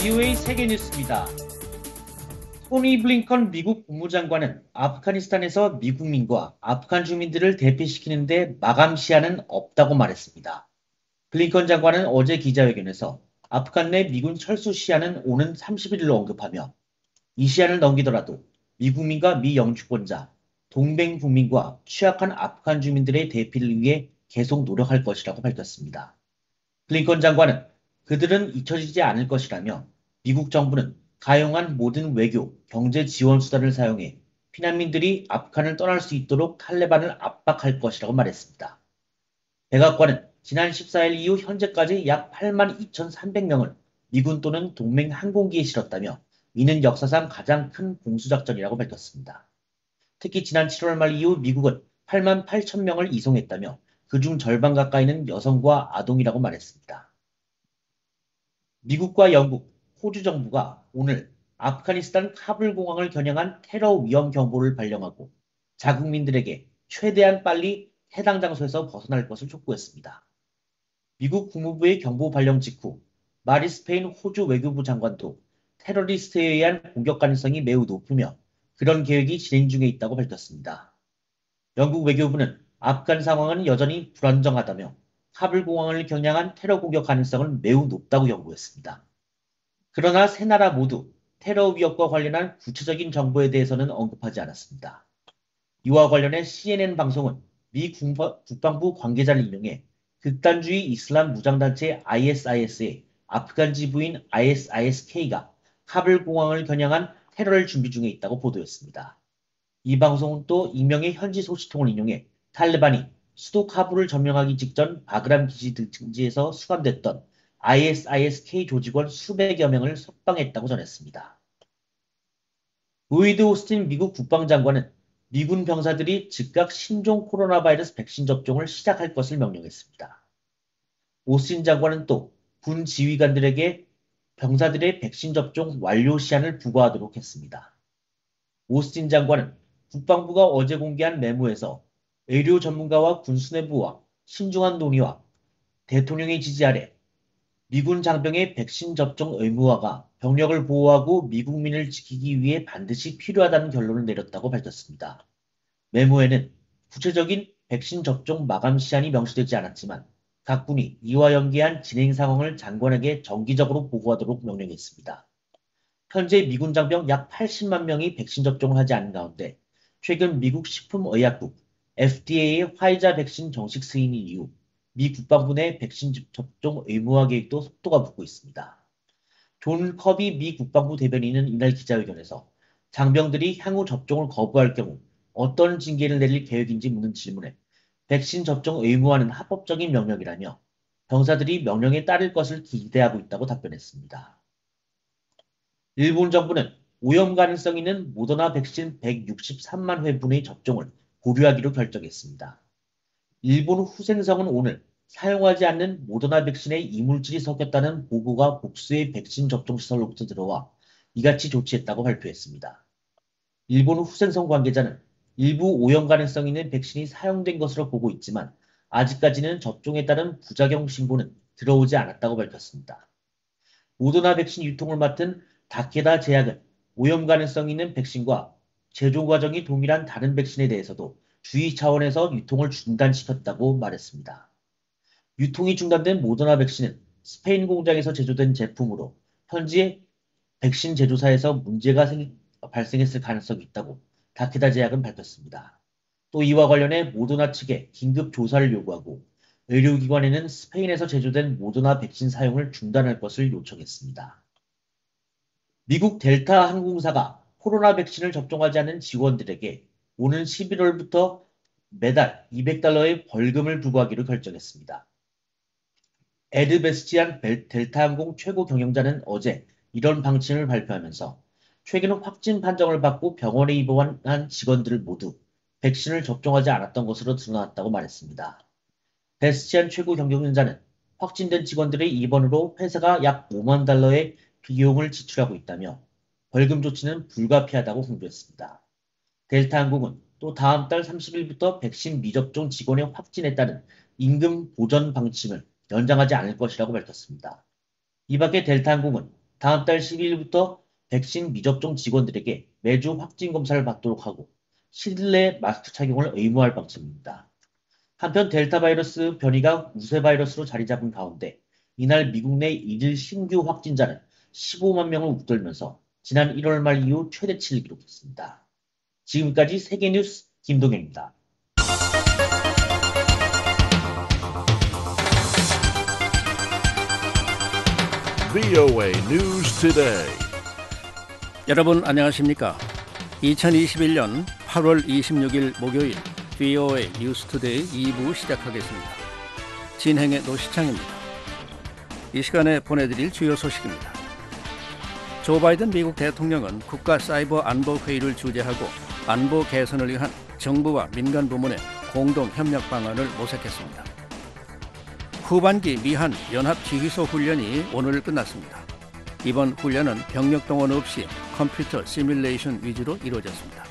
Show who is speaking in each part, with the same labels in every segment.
Speaker 1: VOA 세계뉴스입니다. 토니 블링컨 미국 국무장관은 아프가니스탄에서 미국민과 아프간 주민들을 대피시키는 데 마감 시한은 없다고 말했습니다. 블링컨 장관은 어제 기자회견에서 아프간 내 미군 철수 시한은 오는 30일로 언급하며 이 시한을 넘기더라도 미국민과 미영주권자, 동맹 국민과 취약한 아프간 주민들의 대피를 위해 계속 노력할 것이라고 밝혔습니다. 블링컨 장관은 그들은 잊혀지지 않을 것이라며 미국 정부는 가용한 모든 외교, 경제 지원 수단을 사용해 피난민들이 아프간을 떠날 수 있도록 탈레반을 압박할 것이라고 말했습니다. 백악관은 지난 14일 이후 현재까지 약 8만 2,300명을 미군 또는 동맹 항공기에 실었다며 이는 역사상 가장 큰 공수작전이라고 밝혔습니다. 특히 지난 7월 말 이후 미국은 8만 8천 명을 이송했다며 그중 절반 가까이는 여성과 아동이라고 말했습니다. 미국과 영국, 호주 정부가 오늘 아프가니스탄 카불 공항을 겨냥한 테러 위험 경보를 발령하고 자국민들에게 최대한 빨리 해당 장소에서 벗어날 것을 촉구했습니다. 미국 국무부의 경보 발령 직후 마리 스페인 호주 외교부 장관도 테러리스트에 의한 공격 가능성이 매우 높으며 그런 계획이 진행 중에 있다고 밝혔습니다. 영국 외교부는 아프간 상황은 여전히 불안정하다며 카불 공항을 겨냥한 테러 공격 가능성은 매우 높다고 경고했습니다. 그러나 세 나라 모두 테러 위협과 관련한 구체적인 정보에 대해서는 언급하지 않았습니다. 이와 관련해 CNN 방송은 미 국방부 관계자를 인용해 극단주의 이슬람 무장단체 ISIS의 아프간 지부인 ISISK가 카불 공항을 겨냥한 테러를 준비 중에 있다고 보도했습니다. 이 방송은 또 익명의 현지 소식통을 인용해 탈레반이 수도 카불을 점령하기 직전 바그람 기지 등지에서 수감됐던 ISISK 조직원 수백여 명을 석방했다고 전했습니다. 로이드 오스틴 미국 국방장관은 미군 병사들이 즉각 신종 코로나 바이러스 백신 접종을 시작할 것을 명령했습니다. 오스틴 장관은 또 군 지휘관들에게 병사들의 백신 접종 완료 시한을 부과하도록 했습니다. 오스틴 장관은 국방부가 어제 공개한 메모에서 의료 전문가와 군 수뇌부와 신중한 논의와 대통령의 지지 아래 미군 장병의 백신 접종 의무화가 병력을 보호하고 미국민을 지키기 위해 반드시 필요하다는 결론을 내렸다고 밝혔습니다. 메모에는 구체적인 백신 접종 마감 시한이 명시되지 않았지만 각 군이 이와 연계한 진행 상황을 장관에게 정기적으로 보고하도록 명령했습니다. 현재 미군 장병 약 80만 명이 백신 접종을 하지 않은 가운데 최근 미국 식품의약국 FDA의 화이자 백신 정식 승인 이후 미 국방부 내 백신 접종 의무화 계획도 속도가 붙고 있습니다. 존 커비 미 국방부 대변인은 이날 기자회견에서 장병들이 향후 접종을 거부할 경우 어떤 징계를 내릴 계획인지 묻는 질문에 백신 접종 의무화는 합법적인 명령이라며 병사들이 명령에 따를 것을 기대하고 있다고 답변했습니다. 일본 정부는 오염 가능성 있는 모더나 백신 163만 회분의 접종을 보류하기로 결정했습니다. 일본 후생성은 오늘 사용하지 않는 모더나 백신에 이물질이 섞였다는 보고가 복수의 백신 접종 시설로부터 들어와 이같이 조치했다고 발표했습니다. 일본 후생성 관계자는 일부 오염 가능성 있는 백신이 사용된 것으로 보고 있지만 아직까지는 접종에 따른 부작용 신고는 들어오지 않았다고 밝혔습니다. 모더나 백신 유통을 맡은 다케다 제약은 오염 가능성 있는 백신과 제조 과정이 동일한 다른 백신에 대해서도 주의 차원에서 유통을 중단시켰다고 말했습니다. 유통이 중단된 모더나 백신은 스페인 공장에서 제조된 제품으로 현지 백신 제조사에서 문제가 발생했을 가능성이 있다고 다케다 제약은 밝혔습니다. 또 이와 관련해 모더나 측에 긴급 조사를 요구하고 의료기관에는 스페인에서 제조된 모더나 백신 사용을 중단할 것을 요청했습니다. 미국 델타 항공사가 코로나 백신을 접종하지 않은 직원들에게 오는 11월부터 매달 $200의 벌금을 부과하기로 결정했습니다. 에드 베스티안 델타항공 최고 경영자는 어제 이런 방침을 발표하면서 최근 확진 판정을 받고 병원에 입원한 직원들 모두 백신을 접종하지 않았던 것으로 드러났다고 말했습니다. 베스티안 최고 경영자는 확진된 직원들의 입원으로 회사가 약 $5만 의 비용을 지출하고 있다며 벌금 조치는 불가피하다고 강조했습니다. 델타항공은 또 다음 달 30일부터 백신 미접종 직원의 확진에 따른 임금 보전 방침을 연장하지 않을 것이라고 밝혔습니다. 이 밖에 델타항공은 다음 달 12일부터 백신 미접종 직원들에게 매주 확진 검사를 받도록 하고 실내 마스크 착용을 의무화할 방침입니다. 한편 델타 바이러스 변이가 우세 바이러스로 자리 잡은 가운데 이날 미국 내 일일 신규 확진자는 15만 명을 웃돌면서 지난 1월 말 이후 최대치를 기록했습니다. 지금까지 세계뉴스 김동현입니다.
Speaker 2: VOA News Today.
Speaker 3: 여러분 안녕하십니까? 2021년 8월 26일 목요일 VOA 뉴스 투데이 2부 시작하겠습니다. 진행의 노시창입니다. 이 시간에 보내드릴 주요 소식입니다. 조 바이든 미국 대통령은 국가 사이버 안보 회의를 주재하고 안보 개선을 위한 정부와 민간 부문의 공동 협력 방안을 모색했습니다. 후반기 미한 연합지휘소 훈련이 오늘 끝났습니다. 이번 훈련은 병력 동원 없이 컴퓨터 시뮬레이션 위주로 이루어졌습니다.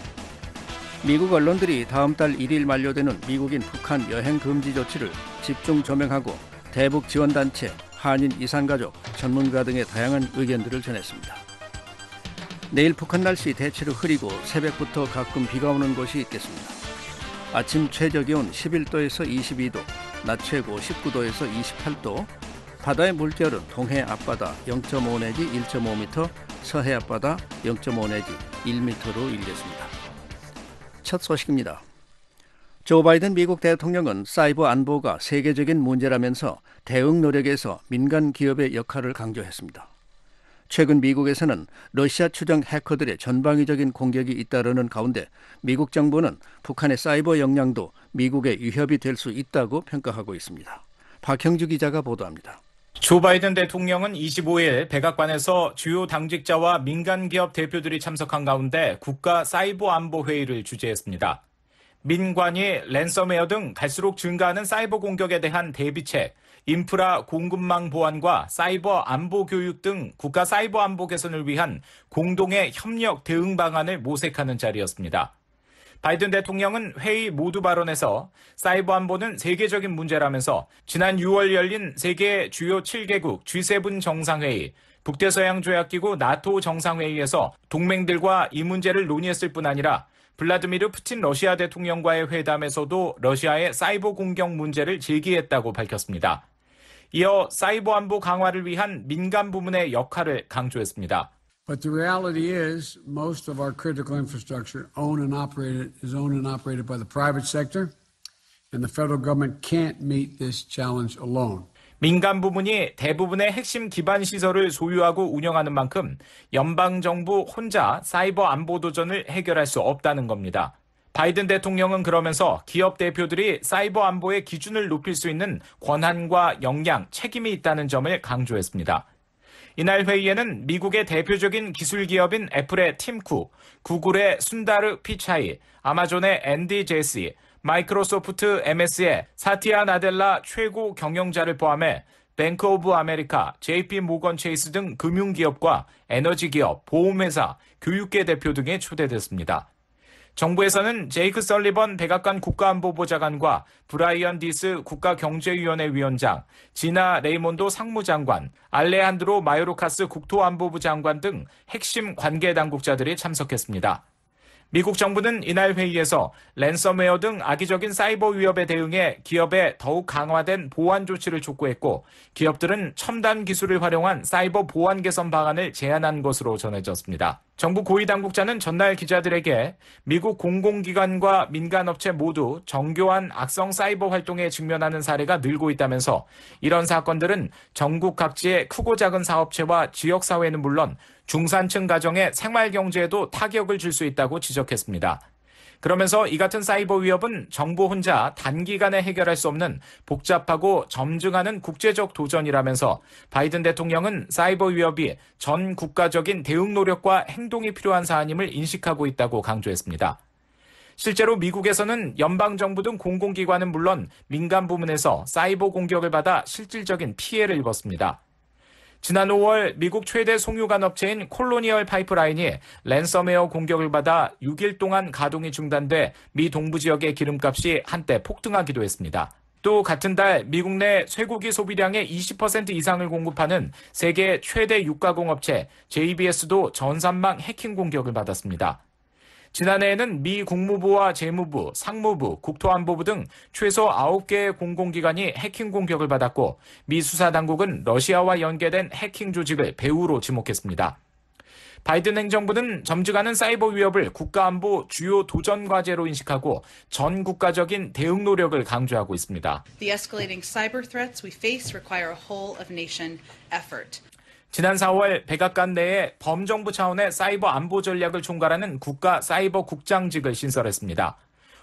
Speaker 3: 미국 언론들이 다음 달 1일 만료되는 미국인 북한 여행 금지 조치를 집중 조명하고 대북 지원단체, 한인 이산가족, 전문가 등의 다양한 의견들을 전했습니다. 내일 북한 날씨 대체로 흐리고 새벽부터 가끔 비가 오는 곳이 있겠습니다. 아침 최저기온 11도에서 22도, 낮 최고 19도에서 28도, 바다의 물결은 동해 앞바다 0.5 내지 1.5m, 서해 앞바다 0.5 내지 1m로 일겠습니다. 첫 소식입니다. 조 바이든 미국 대통령은 사이버 안보가 세계적인 문제라면서 대응 노력에서 민간 기업의 역할을 강조했습니다. 최근 미국에서는 러시아 추정 해커들의 전방위적인 공격이 잇따르는 가운데 미국 정부는 북한의 사이버 역량도 미국의 위협이 될 수 있다고 평가하고 있습니다. 박형주 기자가 보도합니다.
Speaker 4: 조 바이든 대통령은 25일 백악관에서 주요 당직자와 민간 기업 대표들이 참석한 가운데 국가 사이버 안보 회의를 주재했습니다. 민관이 랜섬웨어 등 갈수록 증가하는 사이버 공격에 대한 대비책, 인프라 공급망 보안과 사이버 안보 교육 등 국가 사이버 안보 개선을 위한 공동의 협력 대응 방안을 모색하는 자리였습니다. 바이든 대통령은 회의 모두 발언에서 사이버 안보는 세계적인 문제라면서 지난 6월 열린 세계 주요 7개국 G7 정상회의, 북대서양조약기구 나토 정상회의에서 동맹들과 이 문제를 논의했을 뿐 아니라 블라디미르 푸틴 러시아 대통령과의 회담에서도 러시아의 사이버 공격 문제를 제기했다고 밝혔습니다. 이어 사이버 안보 강화를 위한 민간 부문의 역할을 강조했습니다.
Speaker 5: But the reality is most of our critical infrastructure is owned and operated by the private sector, and the federal government can't meet this challenge alone.
Speaker 4: 민간 부문이 대부분의 핵심 기반 시설을 소유하고 운영하는 만큼 연방정부 혼자 사이버 안보 도전을 해결할 수 없다는 겁니다. 바이든 대통령은 그러면서 기업 대표들이 사이버 안보의 기준을 높일 수 있는 권한과 역량, 책임이 있다는 점을 강조했습니다. 이날 회의에는 미국의 대표적인 기술 기업인 애플의 팀 쿡, 구글의 순다르 피차이, 아마존의 앤디 제시, 마이크로소프트 MS의 사티아 나델라 최고 경영자를 포함해 뱅크 오브 아메리카, JP 모건 체이스 등 금융기업과 에너지기업, 보험회사, 교육계 대표 등이 초대됐습니다. 정부에서는 제이크 설리번 백악관 국가안보보좌관과 브라이언 디스 국가경제위원회 위원장, 지나 레이몬도 상무장관, 알레한드로 마요르카스 국토안보부 장관 등 핵심 관계당국자들이 참석했습니다. 미국 정부는 이날 회의에서 랜섬웨어 등 악의적인 사이버 위협에 대응해 기업에 더욱 강화된 보안 조치를 촉구했고 기업들은 첨단 기술을 활용한 사이버 보안 개선 방안을 제안한 것으로 전해졌습니다. 정부 고위 당국자는 전날 기자들에게 미국 공공기관과 민간업체 모두 정교한 악성 사이버 활동에 직면하는 사례가 늘고 있다면서 이런 사건들은 전국 각지의 크고 작은 사업체와 지역사회는 물론 중산층 가정의 생활경제에도 타격을 줄 수 있다고 지적했습니다. 그러면서 이 같은 사이버 위협은 정부 혼자 단기간에 해결할 수 없는 복잡하고 점증하는 국제적 도전이라면서 바이든 대통령은 사이버 위협이 전 국가적인 대응 노력과 행동이 필요한 사안임을 인식하고 있다고 강조했습니다. 실제로 미국에서는 연방정부 등 공공기관은 물론 민간 부문에서 사이버 공격을 받아 실질적인 피해를 입었습니다. 지난 5월 미국 최대 송유관 업체인 콜로니얼 파이프라인이 랜섬웨어 공격을 받아 6일 동안 가동이 중단돼 미 동부 지역의 기름값이 한때 폭등하기도 했습니다. 또 같은 달 미국 내 쇠고기 소비량의 20% 이상을 공급하는 세계 최대 육가공업체 JBS도 전산망 해킹 공격을 받았습니다. 지난해에는 미 국무부와 재무부, 상무부, 국토안보부 등 최소 9개의 공공기관이 해킹 공격을 받았고 미 수사당국은 러시아와 연계된 해킹 조직을 배후로 지목했습니다. 바이든 행정부는 점증하는 사이버 위협을 국가안보 주요 도전 과제로 인식하고 전 국가적인 대응 노력을 강조하고 있습니다.
Speaker 6: The escalating cyber threats we face require a whole of nation effort.
Speaker 4: 지난 4월 백악관 내에 범정부 차원의 사이버 안보 전략을 총괄하는 국가 사이버 국장직을 신설했습니다.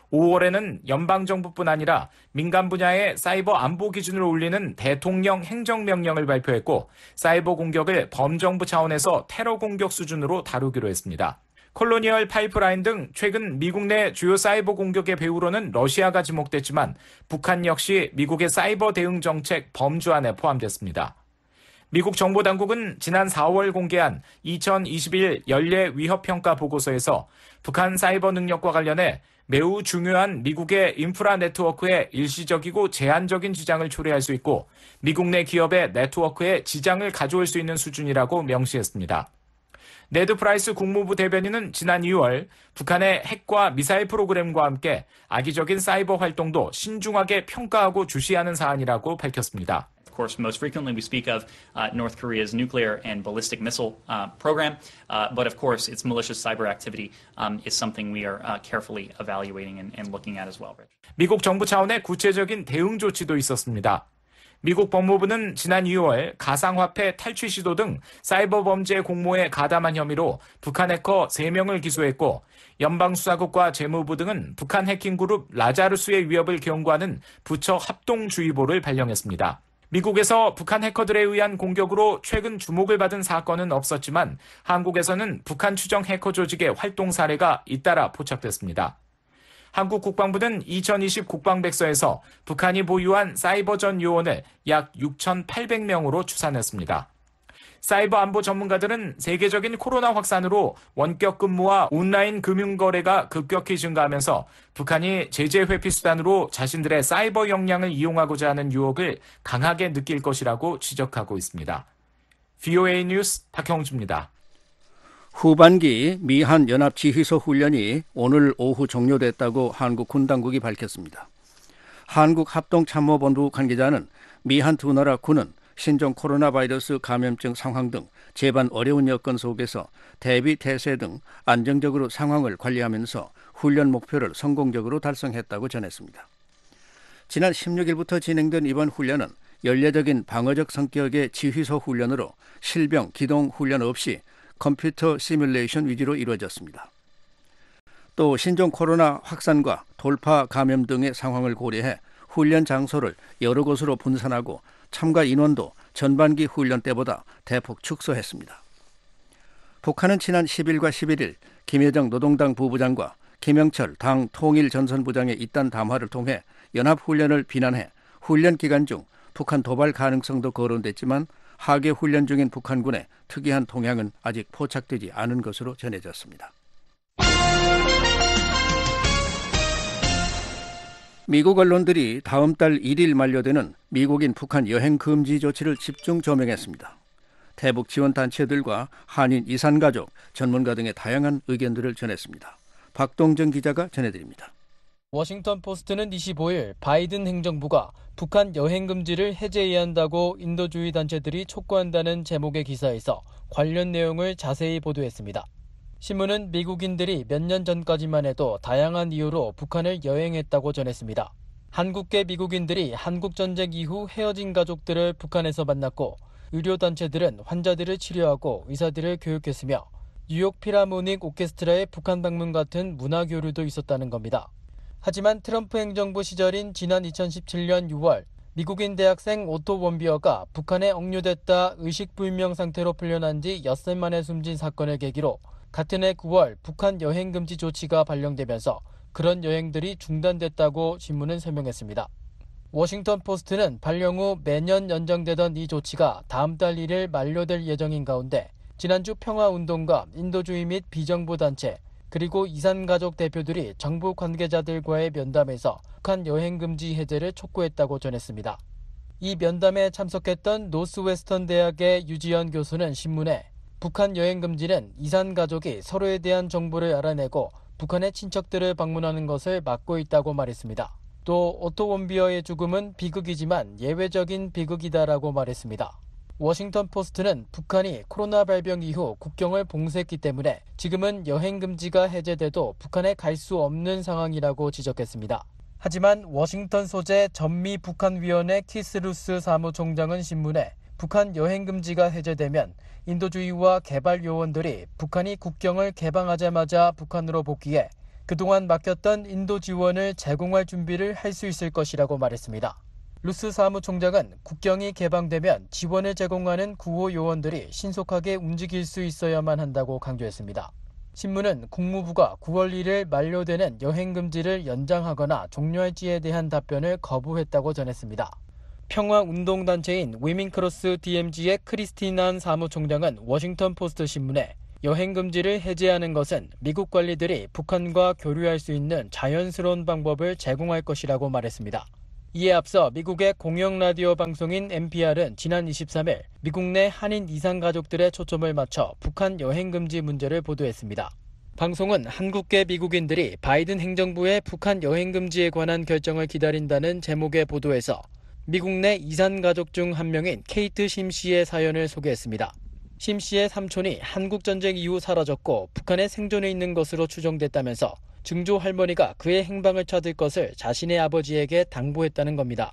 Speaker 4: 5월에는 연방정부뿐 아니라 민간 분야의 사이버 안보 기준을 올리는 대통령 행정명령을 발표했고 사이버 공격을 범정부 차원에서 테러 공격 수준으로 다루기로 했습니다. 콜로니얼 파이프라인 등 최근 미국 내 주요 사이버 공격의 배후로는 러시아가 지목됐지만 북한 역시 미국의 사이버 대응 정책 범주안에 포함됐습니다. 미국 정보당국은 지난 4월 공개한 2021 연례 위협평가 보고서에서 북한 사이버 능력과 관련해 매우 중요한 미국의 인프라 네트워크에 일시적이고 제한적인 지장을 초래할 수 있고 미국 내 기업의 네트워크에 지장을 가져올 수 있는 수준이라고 명시했습니다. 네드 프라이스 국무부 대변인은 지난 2월 북한의 핵과 미사일 프로그램과 함께 악의적인 사이버 활동도 신중하게 평가하고 주시하는 사안이라고 밝혔습니다.
Speaker 7: Of course, most frequently we speak of North Korea's nuclear and ballistic missile program, but of course its malicious cyber activity is something we are carefully evaluating and looking at as well.
Speaker 4: 미국 정부 차원의 구체적인 대응 조치도 있었습니다. 미국 법무부는 지난 2월 가상화폐 탈취 시도 등 사이버 범죄 공모에 가담한 혐의로 북한 해커 3명을 기소했고 연방수사국과 재무부 등은 북한 해킹그룹 라자루스의 위협을 경고하는 부처 합동주의보를 발령했습니다. 미국에서 북한 해커들에 의한 공격으로 최근 주목을 받은 사건은 없었지만 한국에서는 북한 추정 해커 조직의 활동 사례가 잇따라 포착됐습니다. 한국 국방부는 2020 국방백서에서 북한이 보유한 사이버전 요원을 약 6,800명으로 추산했습니다. 사이버 안보 전문가들은 세계적인 코로나 확산으로 원격 근무와 온라인 금융거래가 급격히 증가하면서 북한이 제재 회피 수단으로 자신들의 사이버 역량을 이용하고자 하는 유혹을 강하게 느낄 것이라고 지적하고 있습니다. VOA 뉴스 박형주입니다.
Speaker 3: 후반기 미한 연합지휘소 훈련이 오늘 오후 종료됐다고 한국 군 당국이 밝혔습니다. 한국합동참모본부 관계자는 미한 두 나라 군은 신종 코로나 바이러스 감염증 상황 등 제반 어려운 여건 속에서 대비 태세 등 안정적으로 상황을 관리하면서 훈련 목표를 성공적으로 달성했다고 전했습니다. 지난 16일부터 진행된 이번 훈련은 연례적인 방어적 성격의 지휘소 훈련으로 실병 기동 훈련 없이 컴퓨터 시뮬레이션 위주로 이루어졌습니다. 또 신종 코로나 확산과 돌파 감염 등의 상황을 고려해 훈련 장소를 여러 곳으로 분산하고 참가 인원도 전반기 훈련 때보다 대폭 축소했습니다. 북한은 지난 10일과 11일 김여정 노동당 부부장과 김영철 당 통일전선부장의 잇단 담화를 통해 연합훈련을 비난해 훈련 기간 중 북한 도발 가능성도 거론됐지만 하계 훈련 중인 북한군의 특이한 동향은 아직 포착되지 않은 것으로 전해졌습니다. 미국 언론들이 다음 달 1일 만료되는 미국인 북한 여행 금지 조치를 집중 조명했습니다. 태북 지원 단체들과 한인 이산가족, 전문가 등의 다양한 의견들을 전했습니다. 박동정 기자가 전해드립니다.
Speaker 8: 워싱턴 포스트는 25일 바이든 행정부가 북한 여행 금지를 해제해야 한다고 인도주의 단체들이 촉구한다는 제목의 기사에서 관련 내용을 자세히 보도했습니다. 신문은 미국인들이 몇 년 전까지만 해도 다양한 이유로 북한을 여행했다고 전했습니다. 한국계 미국인들이 한국전쟁 이후 헤어진 가족들을 북한에서 만났고 의료단체들은 환자들을 치료하고 의사들을 교육했으며 뉴욕 필하모닉 오케스트라의 북한 방문 같은 문화교류도 있었다는 겁니다. 하지만 트럼프 행정부 시절인 지난 2017년 6월 미국인 대학생 오토 원비어가 북한에 억류됐다 의식불명 상태로 풀려난 지 엿새 만에 숨진 사건을 계기로 같은 해 9월 북한 여행 금지 조치가 발령되면서 그런 여행들이 중단됐다고 신문은 설명했습니다. 워싱턴 포스트는 발령 후 매년 연장되던 이 조치가 다음 달 1일 만료될 예정인 가운데 지난주 평화운동가 인도주의 및 비정부 단체 그리고 이산가족 대표들이 정부 관계자들과의 면담에서 북한 여행금지 해제를 촉구했다고 전했습니다. 이 면담에 참석했던 노스웨스턴 대학의 유지연 교수는 신문에 북한 여행금지는 이산가족이 서로에 대한 정보를 알아내고 북한의 친척들을 방문하는 것을 막고 있다고 말했습니다. 또 오토 원비어의 죽음은 비극이지만 예외적인 비극이다라고 말했습니다. 워싱턴 포스트는 북한이 코로나 발병 이후 국경을 봉쇄했기 때문에 지금은 여행금지가 해제돼도 북한에 갈 수 없는 상황이라고 지적했습니다. 하지만 워싱턴 소재 전미 북한위원회 키스 루스 사무총장은 신문에 북한 여행금지가 해제되면 인도주의와 개발 요원들이 북한이 국경을 개방하자마자 북한으로 복귀해 그동안 맡겼던 인도 지원을 제공할 준비를 할 수 있을 것이라고 말했습니다. 루스 사무총장은 국경이 개방되면 지원을 제공하는 구호 요원들이 신속하게 움직일 수 있어야만 한다고 강조했습니다. 신문은 국무부가 9월 1일 만료되는 여행금지를 연장하거나 종료할지에 대한 답변을 거부했다고 전했습니다. 평화운동단체인 위민크로스 DMZ의 크리스티난 사무총장은 워싱턴 포스트 신문에 여행금지를 해제하는 것은 미국 관리들이 북한과 교류할 수 있는 자연스러운 방법을 제공할 것이라고 말했습니다. 이에 앞서 미국의 공영라디오 방송인 NPR은 지난 23일 미국 내 한인 이산가족들의 초점을 맞춰 북한 여행금지 문제를 보도했습니다. 방송은 한국계 미국인들이 바이든 행정부의 북한 여행금지에 관한 결정을 기다린다는 제목의 보도에서 미국 내 이산가족 중 한 명인 케이트 심 씨의 사연을 소개했습니다. 심 씨의 삼촌이 한국전쟁 이후 사라졌고 북한에 생존해 있는 것으로 추정됐다면서 증조 할머니가 그의 행방을 찾을 것을 자신의 아버지에게 당부했다는 겁니다.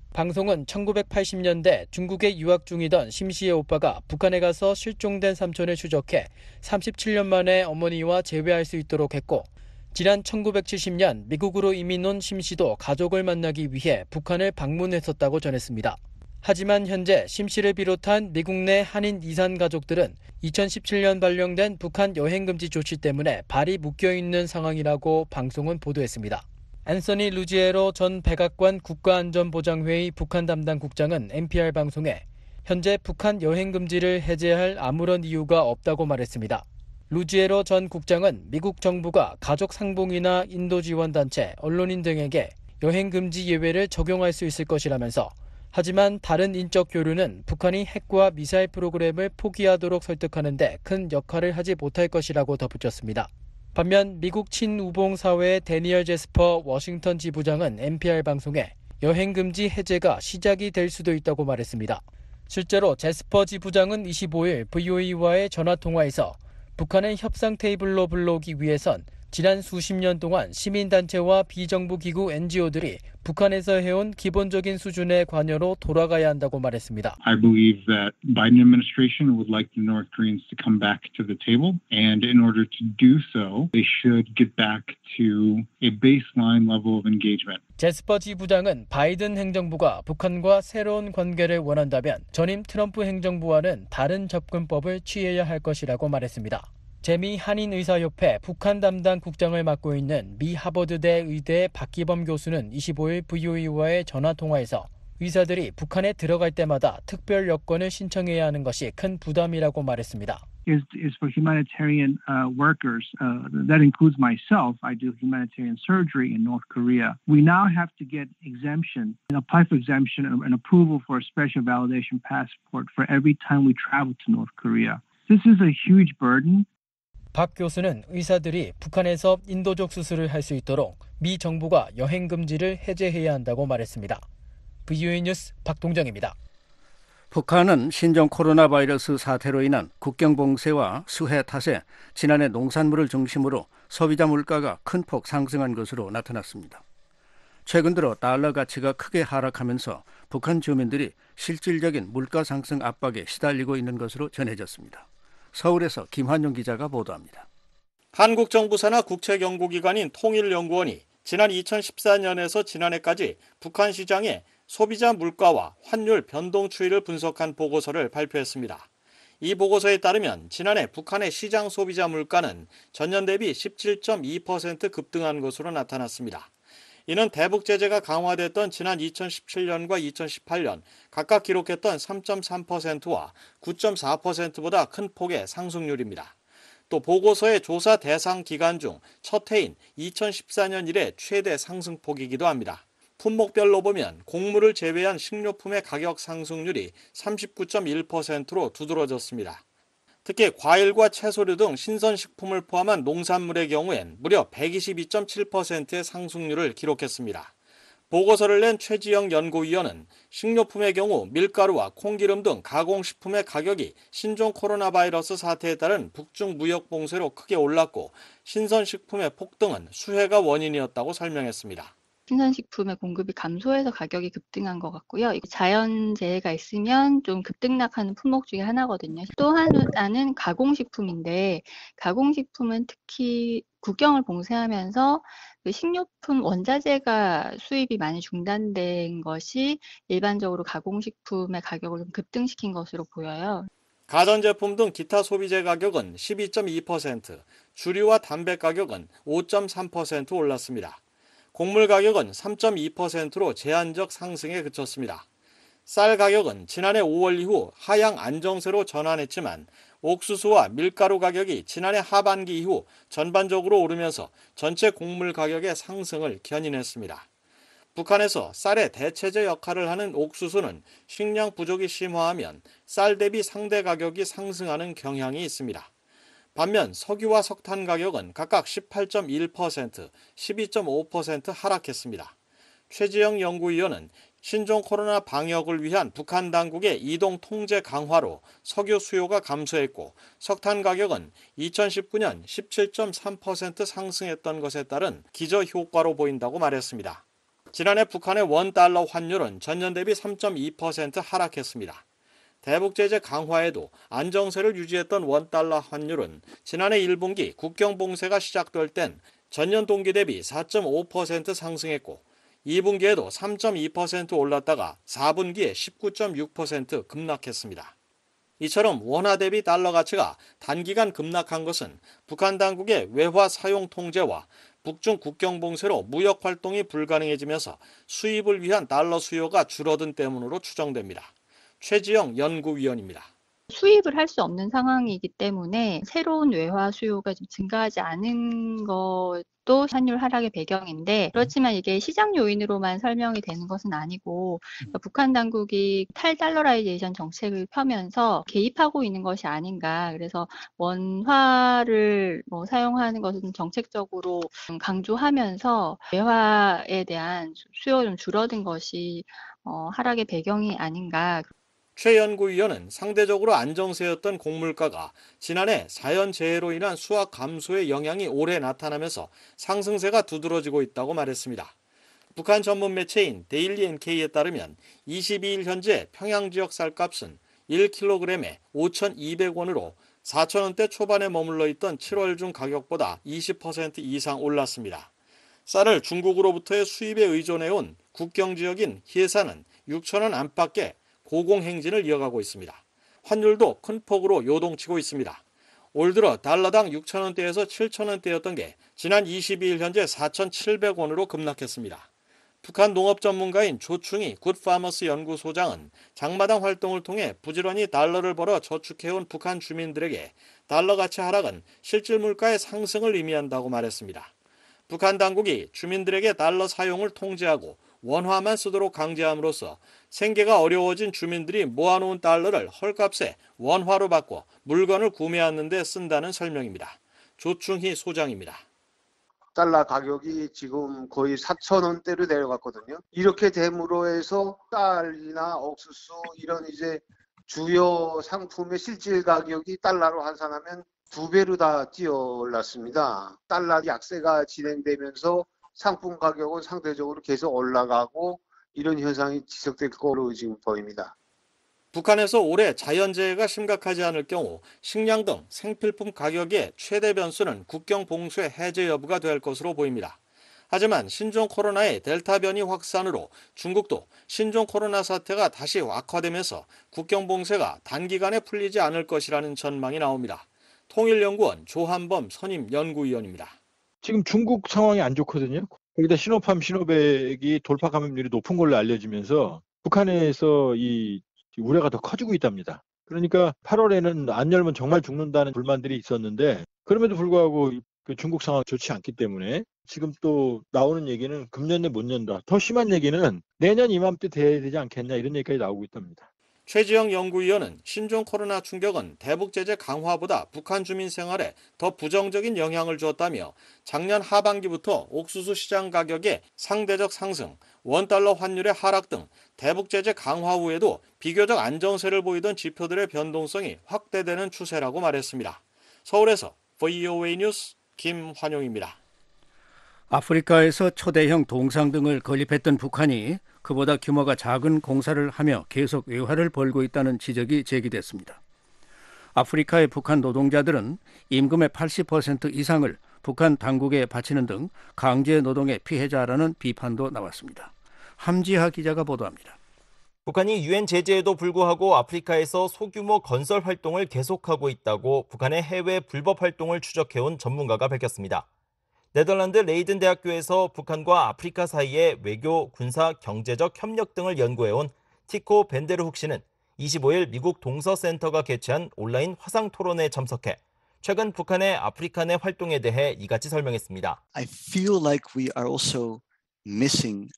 Speaker 8: 방송은 1980년대 중국에 유학 중이던 심 씨의 오빠가 북한에 가서 실종된 삼촌을 추적해 37년 만에 어머니와 재회할 수 있도록 했고 지난 1970년 미국으로 이민 온 심 씨도 가족을 만나기 위해 북한을 방문했었다고 전했습니다. 하지만 현재 심 씨를 비롯한 미국 내 한인 이산 가족들은 2017년 발령된 북한 여행금지 조치 때문에 발이 묶여있는 상황이라고 방송은 보도했습니다. 앤서니 루지에로 전 백악관 국가안전보장회의 북한 담당 국장은 NPR 방송에 현재 북한 여행금지를 해제할 아무런 이유가 없다고 말했습니다. 루지에로 전 국장은 미국 정부가 가족 상봉이나 인도 지원단체, 언론인 등에게 여행금지 예외를 적용할 수 있을 것이라면서 하지만 다른 인적 교류는 북한이 핵과 미사일 프로그램을 포기하도록 설득하는 데 큰 역할을 하지 못할 것이라고 덧붙였습니다. 반면 미국 친우봉 사회의 데니얼 제스퍼 워싱턴 지부장은 NPR 방송에 여행금지 해제가 시작이 될 수도 있다고 말했습니다. 실제로 제스퍼 지부장은 25일 VOA와의 전화통화에서 북한을 협상 테이블로 불러오기 위해선 지난 수십 년 동안 시민단체와 비정부기구 NGO들이 북한에서 해온 기본적인 수준의 관여로 돌아가야 한다고 말했습니다.
Speaker 9: I believe that Biden administration would like the North Koreans to come back to the table, and in order to do so, they should get back to a baseline level of engagement.
Speaker 8: 제스퍼 지부장은 바이든 행정부가 북한과 새로운 관계를 원한다면 전임 트럼프 행정부와는 다른 접근법을 취해야 할 것이라고 말했습니다. 재미 한인의사협회 북한 담당 국장을 맡고 있는 미 하버드대 의대 박기범 교수는 25일 VOA와의 전화통화에서 의사들이 북한에 들어갈 때마다 특별 여권을 신청해야 하는 것이 큰 부담이라고 말했습니다.
Speaker 10: is for humanitarian workers. That includes myself. I do humanitarian surgery in North Korea. We now have to get exemption and apply for exemption and approval for a special validation passport for every time we travel to North Korea. This is a huge burden.
Speaker 8: 박 교수는 의사들이 북한에서 인도적 수술을 할 수 있도록 미 정부가 여행 금지를 해제해야 한다고 말했습니다. VOA 뉴스 박동정입니다.
Speaker 3: 북한은 신종 코로나 바이러스 사태로 인한 국경 봉쇄와 수해 탓에 지난해 농산물을 중심으로 소비자 물가가 큰 폭 상승한 것으로 나타났습니다. 최근 들어 달러 가치가 크게 하락하면서 북한 주민들이 실질적인 물가 상승 압박에 시달리고 있는 것으로 전해졌습니다. 서울에서 김환용 기자가 보도합니다.
Speaker 11: 한국 정부 산하 국책연구기관인 통일연구원이 지난 2014년에서 지난해까지 북한 시장의 소비자 물가와 환율 변동 추이를 분석한 보고서를 발표했습니다. 이 보고서에 따르면 지난해 북한의 시장 소비자 물가는 전년 대비 17.2% 급등한 것으로 나타났습니다. 이는 대북 제재가 강화됐던 지난 2017년과 2018년 각각 기록했던 3.3%와 9.4%보다 큰 폭의 상승률입니다. 또 보고서의 조사 대상 기간 중 첫 해인 2014년 이래 최대 상승폭이기도 합니다. 품목별로 보면 곡물을 제외한 식료품의 가격 상승률이 39.1%로 두드러졌습니다. 특히 과일과 채소류 등 신선식품을 포함한 농산물의 경우엔 무려 122.7%의 상승률을 기록했습니다. 보고서를 낸 최지영 연구위원은 식료품의 경우 밀가루와 콩기름 등 가공식품의 가격이 신종 코로나 바이러스 사태에 따른 북중 무역 봉쇄로 크게 올랐고 신선식품의 폭등은 수해가 원인이었다고 설명했습니다.
Speaker 12: 신선식품의 공급이 감소해서 가격이 급등한 것 같고요. 자연재해가 있으면 좀 급등락하는 품목 중에 하나거든요. 또 하나는 가공식품인데 가공식품은 특히 국경을 봉쇄하면서 그 식료품 원자재가 수입이 많이 중단된 것이 일반적으로 가공식품의 가격을 좀 급등시킨 것으로 보여요.
Speaker 11: 가전제품 등 기타 소비재 가격은 12.2%, 주류와 담배 가격은 5.3% 올랐습니다. 곡물 가격은 3.2%로 제한적 상승에 그쳤습니다. 쌀 가격은 지난해 5월 이후 하향 안정세로 전환했지만 옥수수와 밀가루 가격이 지난해 하반기 이후 전반적으로 오르면서 전체 곡물 가격의 상승을 견인했습니다. 북한에서 쌀의 대체제 역할을 하는 옥수수는 식량 부족이 심화하면 쌀 대비 상대 가격이 상승하는 경향이 있습니다. 반면 석유와 석탄 가격은 각각 18.1%, 12.5% 하락했습니다. 최지영 연구위원은 신종 코로나 방역을 위한 북한 당국의 이동 통제 강화로 석유 수요가 감소했고 석탄 가격은 2019년 17.3% 상승했던 것에 따른 기저 효과로 보인다고 말했습니다. 지난해 북한의 원달러 환율은 전년 대비 3.2% 하락했습니다. 대북 제재 강화에도 안정세를 유지했던 원달러 환율은 지난해 1분기 국경 봉쇄가 시작될 땐 전년 동기 대비 4.5% 상승했고 2분기에도 3.2% 올랐다가 4분기에 19.6% 급락했습니다. 이처럼 원화 대비 달러 가치가 단기간 급락한 것은 북한 당국의 외화 사용 통제와 북중 국경 봉쇄로 무역 활동이 불가능해지면서 수입을 위한 달러 수요가 줄어든 때문으로 추정됩니다. 최지영 연구위원입니다.
Speaker 12: 수입을 할 수 없는 상황이기 때문에 새로운 외화 수요가 좀 증가하지 않은 것도 환율 하락의 배경인데 그렇지만 이게 시장 요인으로만 설명이 되는 것은 아니고 북한 당국이 탈달러라이제이션 정책을 펴면서 개입하고 있는 것이 아닌가. 그래서 원화를 사용하는 것은 정책적으로 강조하면서 외화에 대한 수요가 좀 줄어든 것이 하락의 배경이 아닌가.
Speaker 11: 최 연구위원은 상대적으로 안정세였던 곡물가가 지난해 자연재해로 인한 수확 감소의 영향이 올해 나타나면서 상승세가 두드러지고 있다고 말했습니다. 북한 전문 매체인 데일리 NK에 따르면 22일 현재 평양 지역 쌀값은 1kg에 5,200원으로 4,000원대 초반에 머물러 있던 7월 중 가격보다 20% 이상 올랐습니다. 쌀을 중국으로부터의 수입에 의존해온 국경 지역인 해산은 6,000원 안팎의 고공행진을 이어가고 있습니다. 환율도 큰 폭으로 요동치고 있습니다. 올 들어 달러당 6,000원대에서 7,000원대였던 게 지난 22일 현재 4,700원으로 급락했습니다. 북한 농업 전문가인 조충희 굿파머스 연구소장은 장마당 활동을 통해 부지런히 달러를 벌어 저축해온 북한 주민들에게 달러 가치 하락은 실질 물가의 상승을 의미한다고 말했습니다. 북한 당국이 주민들에게 달러 사용을 통제하고 원화만 쓰도록 강제함으로써 생계가 어려워진 주민들이 모아놓은 달러를 헐값에 원화로 바꿔 물건을 구매하는 데 쓴다는 설명입니다. 조충희 소장입니다.
Speaker 13: 달러 가격이 지금 거의 4,000원대로 내려갔거든요. 이렇게 됨으로 해서 쌀이나 옥수수 이런 이제 주요 상품의 실질 가격이 달러로 환산하면 2배로 다 뛰어올랐습니다. 달러 약세가 진행되면서 상품 가격은 상대적으로 계속 올라가고 이런 현상이 지속될 거로 지금 보입니다.
Speaker 11: 북한에서 올해 자연재해가 심각하지 않을 경우 식량 등 생필품 가격의 최대 변수는 국경 봉쇄 해제 여부가 될 것으로 보입니다. 하지만 신종 코로나의 델타 변이 확산으로 중국도 신종 코로나 사태가 다시 악화되면서 국경 봉쇄가 단기간에 풀리지 않을 것이라는 전망이 나옵니다. 통일연구원 조한범 선임 연구위원입니다.
Speaker 14: 지금 중국 상황이 안 좋거든요. 거기다 시노팜, 시노백이 돌파 감염률이 높은 걸로 알려지면서 북한에서 이 우려가 더 커지고 있답니다. 그러니까 8월에는 안 열면 정말 죽는다는 불만들이 있었는데 그럼에도 불구하고 그 중국 상황 좋지 않기 때문에 지금 또 나오는 얘기는 금년 내 못 연다. 더 심한 얘기는 내년 이맘때 돼야 되지 않겠냐 이런 얘기까지 나오고 있답니다.
Speaker 11: 최지영 연구위원은 신종 코로나 충격은 대북 제재 강화보다 북한 주민 생활에 더 부정적인 영향을 주었다며 작년 하반기부터 옥수수 시장 가격의 상대적 상승, 원달러 환율의 하락 등 대북 제재 강화 후에도 비교적 안정세를 보이던 지표들의 변동성이 확대되는 추세라고 말했습니다. 서울에서 VOA 뉴스 김환용입니다.
Speaker 3: 아프리카에서 초대형 동상 등을 건립했던 북한이 그보다 규모가 작은 공사를 하며 계속 외화를 벌고 있다는 지적이 제기됐습니다. 아프리카의 북한 노동자들은 임금의 80% 이상을 북한 당국에 바치는 등 강제 노동의 피해자라는 비판도 나왔습니다. 함지하 기자가 보도합니다.
Speaker 15: 북한이 유엔 제재에도 불구하고 아프리카에서 소규모 건설 활동을 계속하고 있다고 북한의 해외 불법 활동을 추적해온 전문가가 밝혔습니다. 네덜란드 레이든 대학교에서 북한과 아프리카 사이의 외교, 군사, 경제적 협력 등을 연구해온 티코 벤데르훅 씨는 25일 미국 동서센터가 개최한 온라인 화상 토론에 참석해 최근 북한의 아프리카 내 활동에 대해 이같이 설명했습니다.
Speaker 16: I feel like we are also missing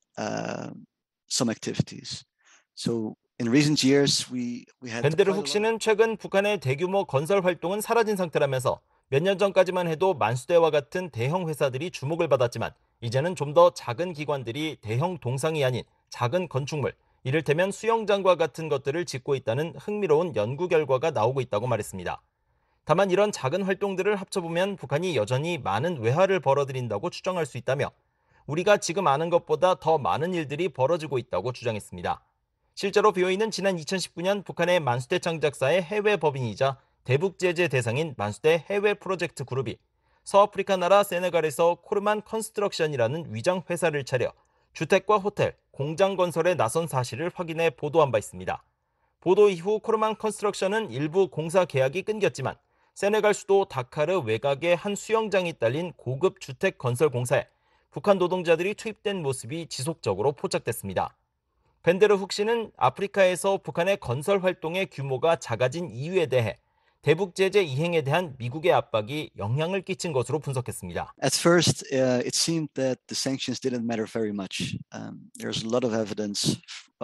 Speaker 16: some activities. So in recent years we had
Speaker 15: 벤데르훅 씨는 최근 북한의 대규모 건설 활동은 사라진 상태라면서 몇 년 전까지만 해도 만수대와 같은 대형 회사들이 주목을 받았지만 이제는 좀 더 작은 기관들이 대형 동상이 아닌 작은 건축물, 이를테면 수영장과 같은 것들을 짓고 있다는 흥미로운 연구 결과가 나오고 있다고 말했습니다. 다만 이런 작은 활동들을 합쳐보면 북한이 여전히 많은 외화를 벌어들인다고 추정할 수 있다며 우리가 지금 아는 것보다 더 많은 일들이 벌어지고 있다고 주장했습니다. 실제로 BOE는 지난 2019년 북한의 만수대 창작사의 해외 법인이자 대북 제재 대상인 만수대 해외 프로젝트 그룹이 서아프리카 나라 세네갈에서 코르만 컨스트럭션이라는 위장 회사를 차려 주택과 호텔, 공장 건설에 나선 사실을 확인해 보도한 바 있습니다. 보도 이후 코르만 컨스트럭션은 일부 공사 계약이 끊겼지만 세네갈 수도 다카르 외곽의 한 수영장이 딸린 고급 주택 건설 공사에 북한 노동자들이 투입된 모습이 지속적으로 포착됐습니다. 벤데르훅 씨는 아프리카에서 북한의 건설 활동의 규모가 작아진 이유에 대해 대북 제재 이행에 대한 미국의 압박이 영향을 끼친 것으로 분석했습니다.
Speaker 16: At first, it seemed that the sanctions didn't matter very much. There's a lot of evidence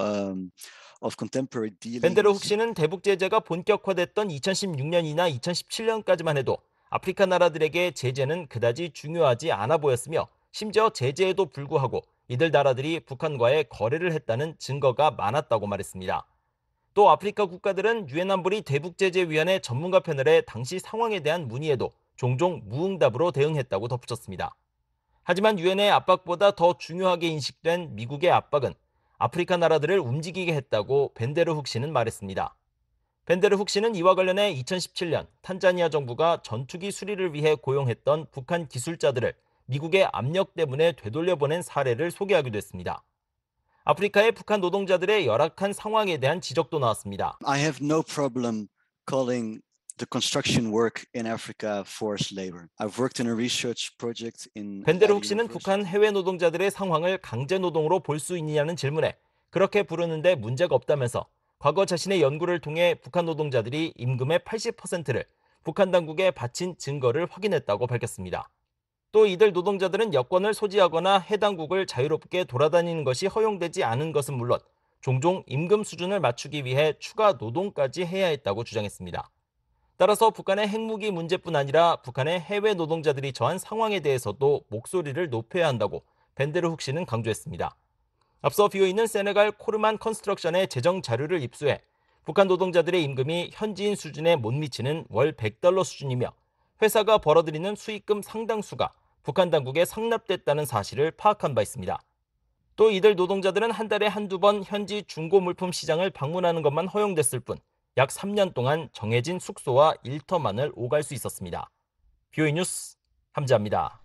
Speaker 16: of contemporary dealings.
Speaker 15: 벤데르훅 씨는 대북 제재가 본격화됐던 2016년이나 2017년까지만 해도 아프리카 나라들에게 제재는 그다지 중요하지 않아 보였으며 심지어 제재에도 불구하고 이들 나라들이 북한과의 거래를 했다는 증거가 많았다고 말했습니다. 또 아프리카 국가들은 유엔 안보리 대북제재위원회 전문가 패널의 당시 상황에 대한 문의에도 종종 무응답으로 대응했다고 덧붙였습니다. 하지만 유엔의 압박보다 더 중요하게 인식된 미국의 압박은 아프리카 나라들을 움직이게 했다고 벤데르훅 씨는 말했습니다. 벤데르훅 씨는 이와 관련해 2017년 탄자니아 정부가 전투기 수리를 위해 고용했던 북한 기술자들을 미국의 압력 때문에 되돌려보낸 사례를 소개하기도 했습니다. 아프리카의 북한 노동자들의 열악한 상황에 대한 지적도 나왔습니다.
Speaker 16: I have no problem calling the construction work in Africa forced labor. I've worked in a research project in
Speaker 15: 벤데르훅 씨는 북한 해외 노동자들의 상황을 강제 노동으로 볼 수 있느냐는 질문에 그렇게 부르는데 문제가 없다면서 과거 자신의 연구를 통해 북한 노동자들이 임금의 80%를 북한 당국에 바친 증거를 확인했다고 밝혔습니다. 또 이들 노동자들은 여권을 소지하거나 해당국을 자유롭게 돌아다니는 것이 허용되지 않은 것은 물론 종종 임금 수준을 맞추기 위해 추가 노동까지 해야 했다고 주장했습니다. 따라서 북한의 핵무기 문제뿐 아니라 북한의 해외 노동자들이 처한 상황에 대해서도 목소리를 높여야 한다고 벤데르훅 씨는 강조했습니다. 앞서 BOE는 세네갈 코르만 컨스트럭션의 재정 자료를 입수해 북한 노동자들의 임금이 현지인 수준에 못 미치는 월 $100 수준이며 회사가 벌어들이는 수익금 상당수가 북한 당국에 상납됐다는 사실을 파악한 바 있습니다. 또 이들 노동자들은 한 달에 한두 번 현지 중고 물품 시장을 방문하는 것만 허용됐을 뿐 약 3년 동안 정해진 숙소와 일터만을 오갈 수 있었습니다. BOE 뉴스 함지아입니다.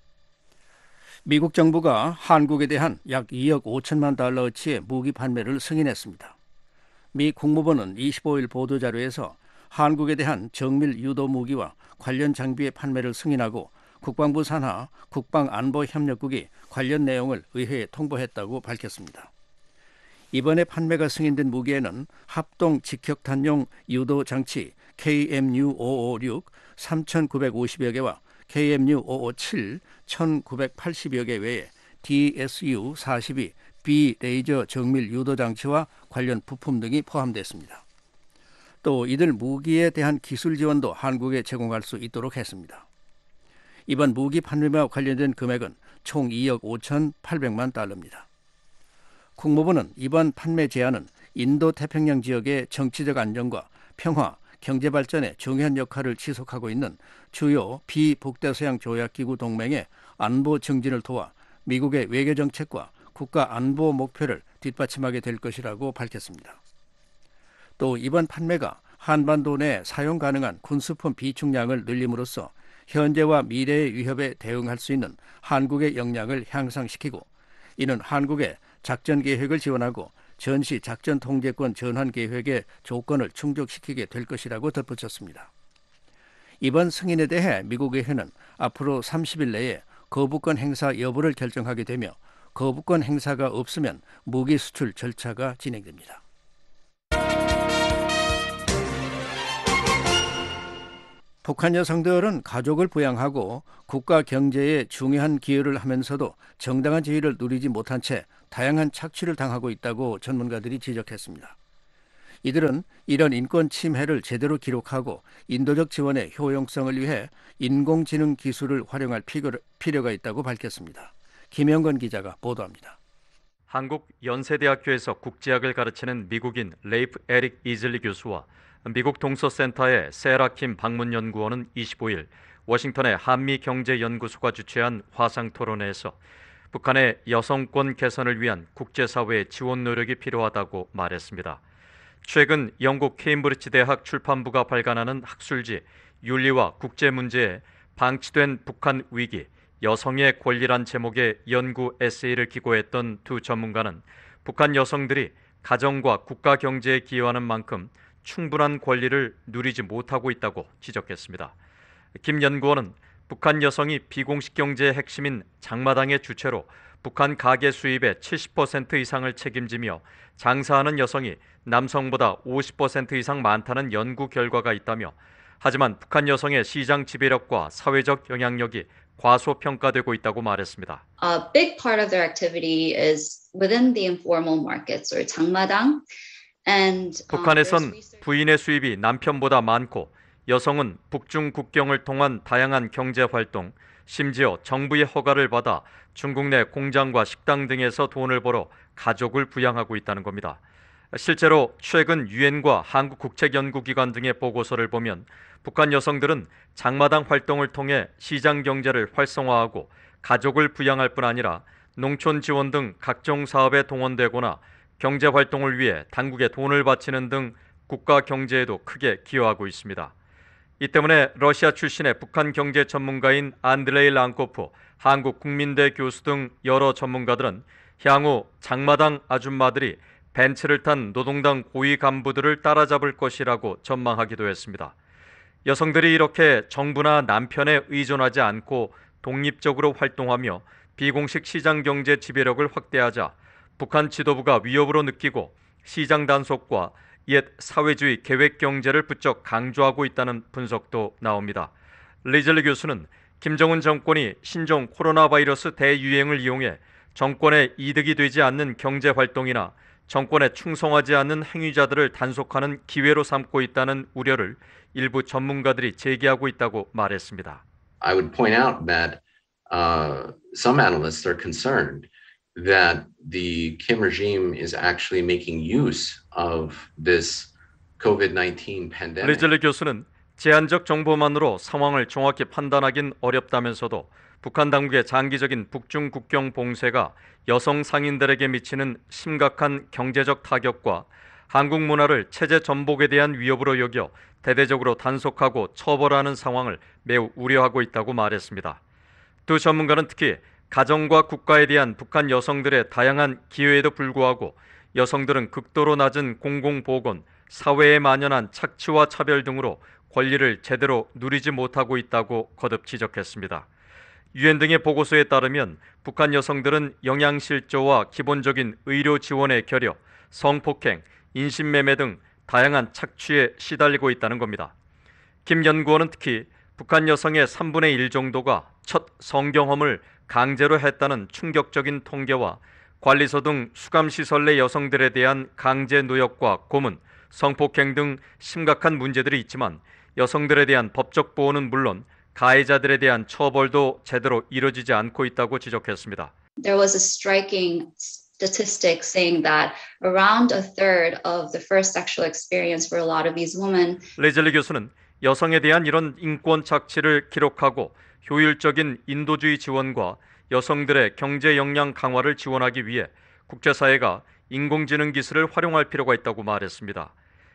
Speaker 3: 미국 정부가 한국에 대한 약 2억 5천만 달러어치의 무기 판매를 승인했습니다. 미 국무부는 25일 보도자료에서 한국에 대한 정밀 유도 무기와 관련 장비의 판매를 승인하고 국방부 산하 국방안보협력국이 관련 내용을 의회에 통보했다고 밝혔습니다. 이번에 판매가 승인된 무기에는 합동 직격탄용 유도 장치 KMU-556 3,950여 개와 KMU 557 1980여 개 외에 DSU 42 B 레이저 정밀 유도 장치와 관련 부품 등이 포함됐습니다. 또 이들 무기에 대한 기술 지원도 한국에 제공할 수 있도록 했습니다. 이번 무기 판매와 관련된 금액은 총 2억 5,800만 달러입니다. 국무부는 이번 판매 제한은 인도 태평양 지역의 정치적 안정과 평화, 경제 발전에 중요한 역할을 지속하고 있는 주요 비북대서양 조약기구 동맹의 안보 증진을 도와 미국의 외교 정책과 국가 안보 목표를 뒷받침하게 될 것이라고 밝혔습니다. 또 이번 판매가 한반도 내 사용 가능한 군수품 비축량을 늘림으로써 현재와 미래의 위협에 대응할 수 있는 한국의 역량을 향상시키고 이는 한국의 작전 계획을 지원하고 전시 작전 통제권 전환 계획의 조건을 충족시키게 될 것이라고 덧붙였습니다. 이번 승인에 대해 미국 의회는 앞으로 30일 내에 거부권 행사 여부를 결정하게 되며 거부권 행사가 없으면 무기 수출 절차가 진행됩니다. 북한 여성들은 가족을 부양하고 국가 경제에 중요한 기여를 하면서도 정당한 지위를 누리지 못한 채 다양한 착취를 당하고 있다고 전문가들이 지적했습니다. 이들은 이런 인권 침해를 제대로 기록하고 인도적 지원의 효용성을 위해 인공지능 기술을 활용할 필요가 있다고 밝혔습니다. 김영건 기자가 보도합니다.
Speaker 17: 한국 연세대학교에서 국제학을 가르치는 미국인 레이프 에릭 이즐리 교수와 미국 동서센터의 세라 킴 방문연구원은 25일 워싱턴의 한미경제연구소가 주최한 화상토론회에서 북한의 여성권 개선을 위한 국제사회의 지원 노력이 필요하다고 말했습니다. 최근 영국 케임브리지 대학 출판부가 발간하는 학술지 윤리와 국제문제에 방치된 북한 위기, 여성의 권리란 제목의 연구 에세이를 기고했던 두 전문가는 북한 여성들이 가정과 국가 경제에 기여하는 만큼 충분한 권리를 누리지 못하고 있다고 지적했습니다. 김 연구원은 북한 여성이 비공식 경제의 핵심인 장마당의 주체로 북한 가계 수입의 70% 이상을 책임지며 장사하는 여성이 남성보다 50% 이상 많다는 연구 결과가 있다며 하지만 북한 여성의 시장 지배력과 사회적 영향력이 과소평가되고 있다고 말했습니다.
Speaker 18: A big part of their activity is within the informal markets or 장마당.
Speaker 17: 북한에선 부인의 수입이 남편보다 많고 여성은 북중 국경을 통한 다양한 경제 활동, 심지어 정부의 허가를 받아 중국 내 공장과 식당 등에서 돈을 벌어 가족을 부양하고 있다는 겁니다. 실제로 최근 유엔과 한국국책연구기관 등의 보고서를 보면 북한 여성들은 장마당 활동을 통해 시장 경제를 활성화하고 가족을 부양할 뿐 아니라 농촌 지원 등 각종 사업에 동원되거나 경제 활동을 위해 당국에 돈을 바치는 등 국가 경제에도 크게 기여하고 있습니다. 이 때문에 러시아 출신의 북한 경제 전문가인 안드레이 랑코프 한국국민대 교수 등 여러 전문가들은 향후 장마당 아줌마들이 벤츠를 탄 노동당 고위 간부들을 따라잡을 것이라고 전망하기도 했습니다. 여성들이 이렇게 정부나 남편에 의존하지 않고 독립적으로 활동하며 비공식 시장 경제 지배력을 확대하자 북한 지도부가 위협으로 느끼고 시장 단속과 옛 사회주의 계획 경제를 부쩍 강조하고 있다는 분석도 나옵니다. 리즐리 교수는 김정은 정권이 신종 코로나 바이러스 대유행을 이용해 정권에 이득이 되지 않는 경제 활동이나 정권에 충성하지 않는 행위자들을 단속하는 기회로 삼고 있다는 우려를 일부 전문가들이 제기하고 있다고 말했습니다.
Speaker 19: I would point out that some analysts are concerned that the Kim regime is actually making use of this COVID-19 pandemic.
Speaker 17: 리즐리 교수는 제한적 정보만으로 상황을 정확히 판단하긴 어렵다면서도 북한 당국의 장기적인 북중 국경 봉쇄가 여성 상인들에게 미치는 심각한 경제적 타격과 한국 문화를 체제 전복에 대한 위협으로 여겨 대대적으로 단속하고 처벌하는 상황을 매우 우려하고 있다고 말했습니다. 두 전문가는 특히 가정과 국가에 대한 북한 여성들의 다양한 기여에도 불구하고 여성들은 극도로 낮은 공공보건, 사회에 만연한 착취와 차별 등으로 권리를 제대로 누리지 못하고 있다고 거듭 지적했습니다. 유엔 등의 보고서에 따르면 북한 여성들은 영양실조와 기본적인 의료 지원에 결여, 성폭행, 인신매매 등 다양한 착취에 시달리고 있다는 겁니다. 김 연구원은 특히 북한 여성의 3분의 1 정도가 첫 성경험을 강제로 했다는 충격적인 통계와 관리소 등 수감시설 내 여성들에 대한 강제 노역과 고문, 성폭행 등 심각한 문제들이 있지만 여성들에 대한 법적 보호는 물론 가해자들에 대한 처벌도 제대로 이루어지지 않고 있다고 지적했습니다.
Speaker 18: There was a striking statistic saying that around a third of the first sexual experience for a lot of these women.
Speaker 17: 레즐리 교수는 여성에 대한 이런 인권 착취를 기록하고 효율적인 인도주의 지원과 여성들의 경제 역량 강화를 지원하기 위해 국제사회가 인공지능 기술을 활용할 필요가 있다고 말했습니다.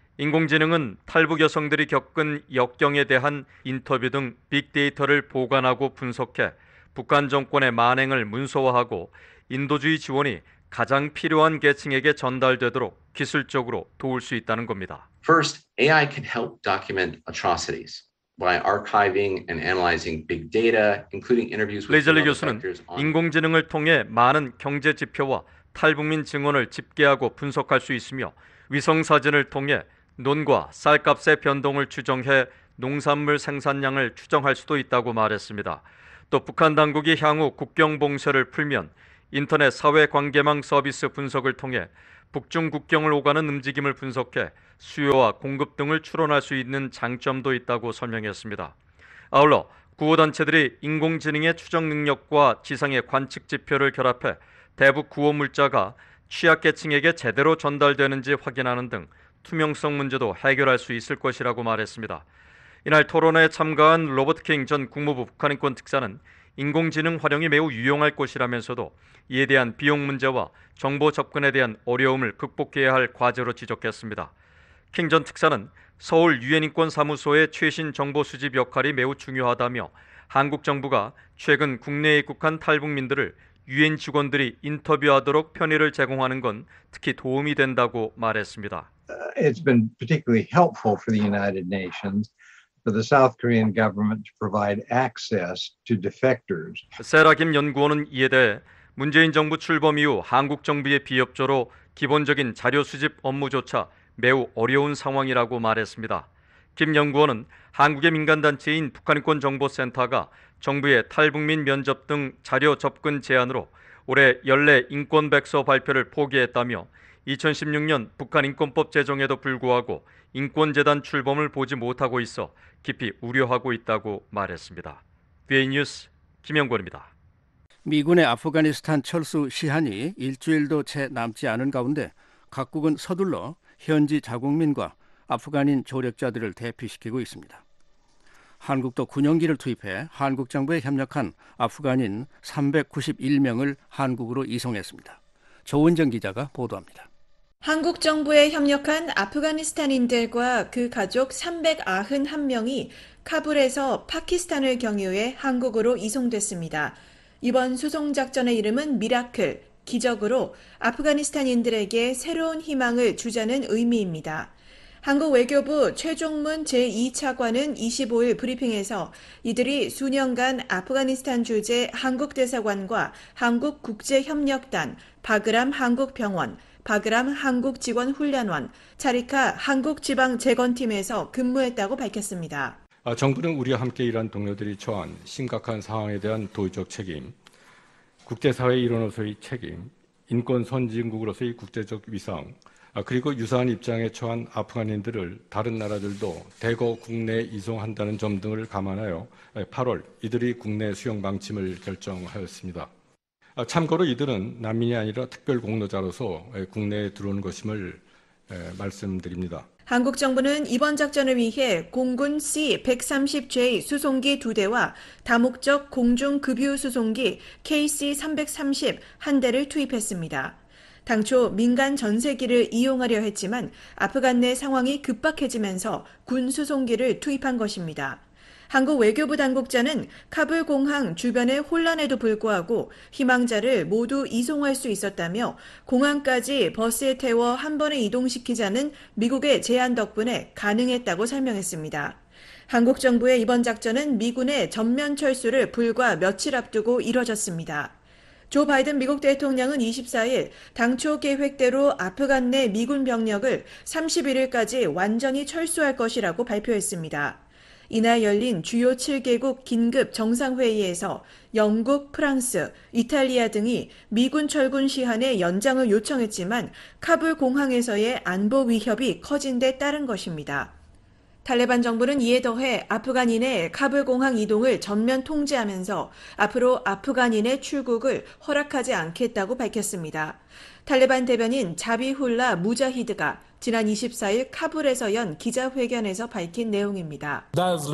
Speaker 17: 인공지능은 탈북 여성들이 겪은 역경에 대한 인터뷰 등 빅데이터를 보관하고 분석해 북한 정권의 만행을 문서화하고 인도주의 지원이 가장 필요한 계층에게 전달되도록 기술적으로 도울 수 있다는 겁니다.
Speaker 19: First, AI can help document atrocities by archiving and analyzing big data, including interviews with
Speaker 17: 레즐리 교수는 인공지능을 통해 많은 경제 지표와 탈북민 증언을 집계하고 분석할 수 있으며 위성 사진을 통해 논과 쌀값의 변동을 추정해 농산물 생산량을 추정할 수도 있다고 말했습니다. 또 북한 당국이 향후 국경 봉쇄를 풀면 인터넷 사회관계망 서비스 분석을 통해 북중 국경을 오가는 움직임을 분석해 수요와 공급 등을 추론할 수 있는 장점도 있다고 설명했습니다. 아울러 구호단체들이 인공지능의 추정 능력과 지상의 관측 지표를 결합해 대북 구호 물자가 취약계층에게 제대로 전달되는지 확인하는 등 투명성 문제도 해결할 수 있을 것이라고 말했습니다. 이날 토론회에 참가한 로버트 킹 전 국무부 북한인권 특사는 인공지능 활용이 매우 유용할 것이라면서도 이에 대한 비용 문제와 정보 접근에 대한 어려움을 극복해야 할 과제로 지적했습니다. 킹 전 특사는 서울 유엔인권사무소의 최신 정보 수집 역할이 매우 중요하다며 한국 정부가 최근 국내에 입국한 탈북민들을 유엔 직원들이 인터뷰하도록 편의를 제공하는 건 특히 도움이 된다고 말했습니다.
Speaker 20: It's been particularly helpful for the United Nations for the South Korean government to provide access to defectors.
Speaker 17: 세라 김 연구원은 이에 대해 문재인 정부 출범 이후 한국 정부의 비협조로 기본적인 자료 수집 업무조차 매우 어려운 상황이라고 말했습니다. 김 연구원은 한국의 민간단체인 북한인권정보센터가 정부의 탈북민 면접 등 자료 접근 제한으로 올해 연례 인권백서 발표를 포기했다며 2016년 북한인권법 제정에도 불구하고 인권재단 출범을 보지 못하고 있어 깊이 우려하고 있다고 말했습니다. BA 뉴스 김영권입니다.
Speaker 3: 미군의 아프가니스탄 철수 시한이 일주일도 채 남지 않은 가운데 각국은 서둘러 현지 자국민과 아프간인 조력자들을 대피시키고 있습니다. 한국도 군용기를 투입해 한국 정부에 협력한 아프간인 391명을 한국으로 이송했습니다. 조은정 기자가 보도합니다.
Speaker 21: 한국 정부에 협력한 아프가니스탄인들과 그 가족 391명이 카불에서 파키스탄을 경유해 한국으로 이송됐습니다. 이번 수송작전의 이름은 미라클, 기적으로 아프가니스탄인들에게 새로운 희망을 주자는 의미입니다. 한국 외교부 최종문 제2차관은 25일 브리핑에서 이들이 수년간 아프가니스탄 주재 한국대사관과 한국국제협력단, 바그람 한국병원, 바그람 한국직원훈련원, 차리카 한국지방재건팀에서 근무했다고 밝혔습니다.
Speaker 22: 정부는 우리와 함께 일한 동료들이 처한 심각한 상황에 대한 도의적 책임, 국제사회 일원으로서의 책임, 인권 선진국으로서의 국제적 위상, 그리고 유사한 입장에 처한 아프간인들을 다른 나라들도 대거 국내에 이송한다는 점 등을 감안하여 8월 이들이 국내 수용 방침을 결정하였습니다. 참고로 이들은 난민이 아니라 특별 공로자로서 국내에 들어온 것임을 말씀드립니다.
Speaker 21: 한국 정부는 이번 작전을 위해 공군 C-130J 수송기 2대와 다목적 공중급유 수송기 KC-330 1대를 투입했습니다. 당초 민간 전세기를 이용하려 했지만 아프간 내 상황이 급박해지면서 군 수송기를 투입한 것입니다. 한국 외교부 당국자는 카불 공항 주변의 혼란에도 불구하고 희망자를 모두 이송할 수 있었다며 공항까지 버스에 태워 한 번에 이동시키자는 미국의 제안 덕분에 가능했다고 설명했습니다. 한국 정부의 이번 작전은 미군의 전면 철수를 불과 며칠 앞두고 이뤄졌습니다. 조 바이든 미국 대통령은 24일 당초 계획대로 아프간 내 미군 병력을 31일까지 완전히 철수할 것이라고 발표했습니다. 이날 열린 주요 7개국 긴급 정상회의에서 영국, 프랑스, 이탈리아 등이 미군 철군 시한의 연장을 요청했지만 카불 공항에서의 안보 위협이 커진 데 따른 것입니다. 탈레반 정부는 이에 더해 아프간인의 카불 공항 이동을 전면 통제하면서 앞으로 아프간인의 출국을 허락하지 않겠다고 밝혔습니다. 탈레반 대변인 자비훌라 무자히드가 지난 24일 카불에서 연 기자회견에서 밝힌 내용입니다.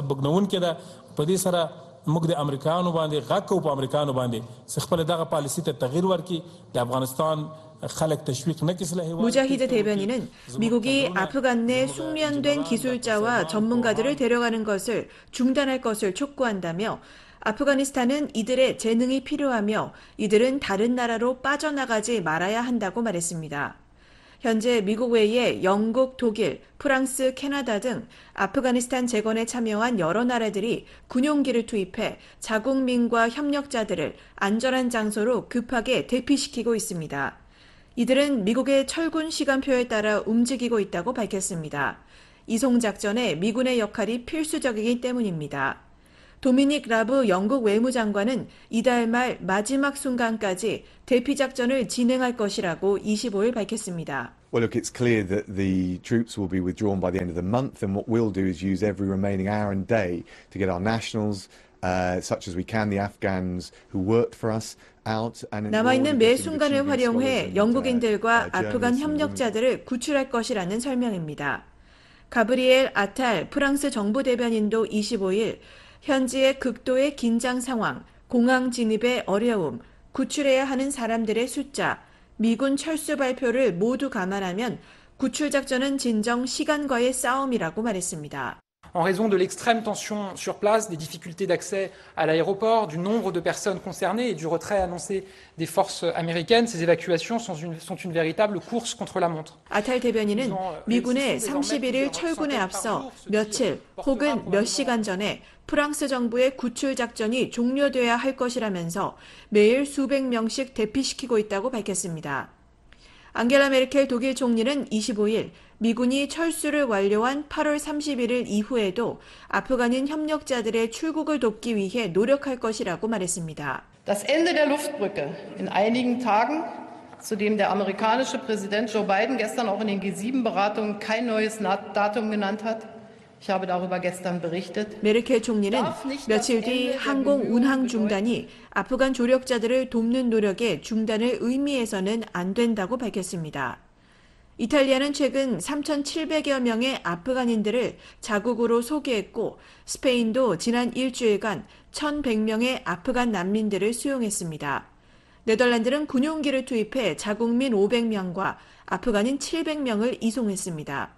Speaker 21: 무자히드 대변인은 미국이 아프간 내 숙련된 기술자와 전문가들을 데려가는 것을 중단할 것을 촉구한다며 아프가니스탄은 이들의 재능이 필요하며 이들은 다른 나라로 빠져나가지 말아야 한다고 말했습니다. 현재 미국 외에 영국, 독일, 프랑스, 캐나다 등 아프가니스탄 재건에 참여한 여러 나라들이 군용기를 투입해 자국민과 협력자들을 안전한 장소로 급하게 대피시키고 있습니다. 이들은 미국의 철군 시간표에 따라 움직이고 있다고 밝혔습니다. 이송작전에 미군의 역할이 필수적이기 때문입니다. 도미닉 라브 영국 외무장관은 이달 말 마지막 순간까지 대피작전을 진행할 것이라고 25일 밝혔습니다.
Speaker 1: Well, look, it's clear that the troops will be withdrawn by the end of the month, and what we'll do is use every remaining hour and day to get our nationals, such as we can, the Afghans who worked for us, out.
Speaker 21: 남아있는 매 순간을 활용해 영국인들과 아프간 협력자들을 구출할 것이라는 설명입니다. 가브리엘 아탈 프랑스 정부 대변인도 25일 현지의 극도의 긴장 상황, 공항 진입의 어려움, 구출해야 하는 사람들의 숫자, 미군 철수 발표를 모두 감안하면 구출 작전은 진정 시간과의 싸움이라고 말했습니다.
Speaker 2: En raison de l'extrême tension sur place, des difficultés d'accès à l'aéroport, du nombre de personnes concernées et du retrait annoncé des forces américaines, ces évacuations sont une véritable course contre la montre.
Speaker 21: 아탈 대변인은 미군의 31일 철군에 앞서 며칠 혹은 몇 시간 전에 프랑스 정부의 구출 작전이 종료돼야 할 것이라면서 매일 수백 명씩 대피시키고 있다고 밝혔습니다. 앙겔라 메르켈 독일 총리는 25일 미군이 철수를 완료한 8월 31일 이후에도 아프간인 협력자들의 출국을 돕기 위해 노력할 것이라고 말했습니다.
Speaker 23: Das Ende der Luftbrücke in einigen Tagen, zu dem der amerikanische Präsident Joe Biden gestern auch in den G7-Beratungen kein neues Datum genannt hat. Ich habe darüber gestern berichtet.
Speaker 21: 메르켈 총리는 며칠 뒤 항공 운항 중단이 아프간 조력자들을 돕는 노력의 중단을 의미해서는 안 된다고 밝혔습니다. 이탈리아는 최근 3,700여 명의 아프간인들을 자국으로 소개했고 스페인도 지난 일주일간 1,100명의 아프간 난민들을 수용했습니다. 네덜란드는 군용기를 투입해 자국민 500명과 아프간인 700명을 이송했습니다.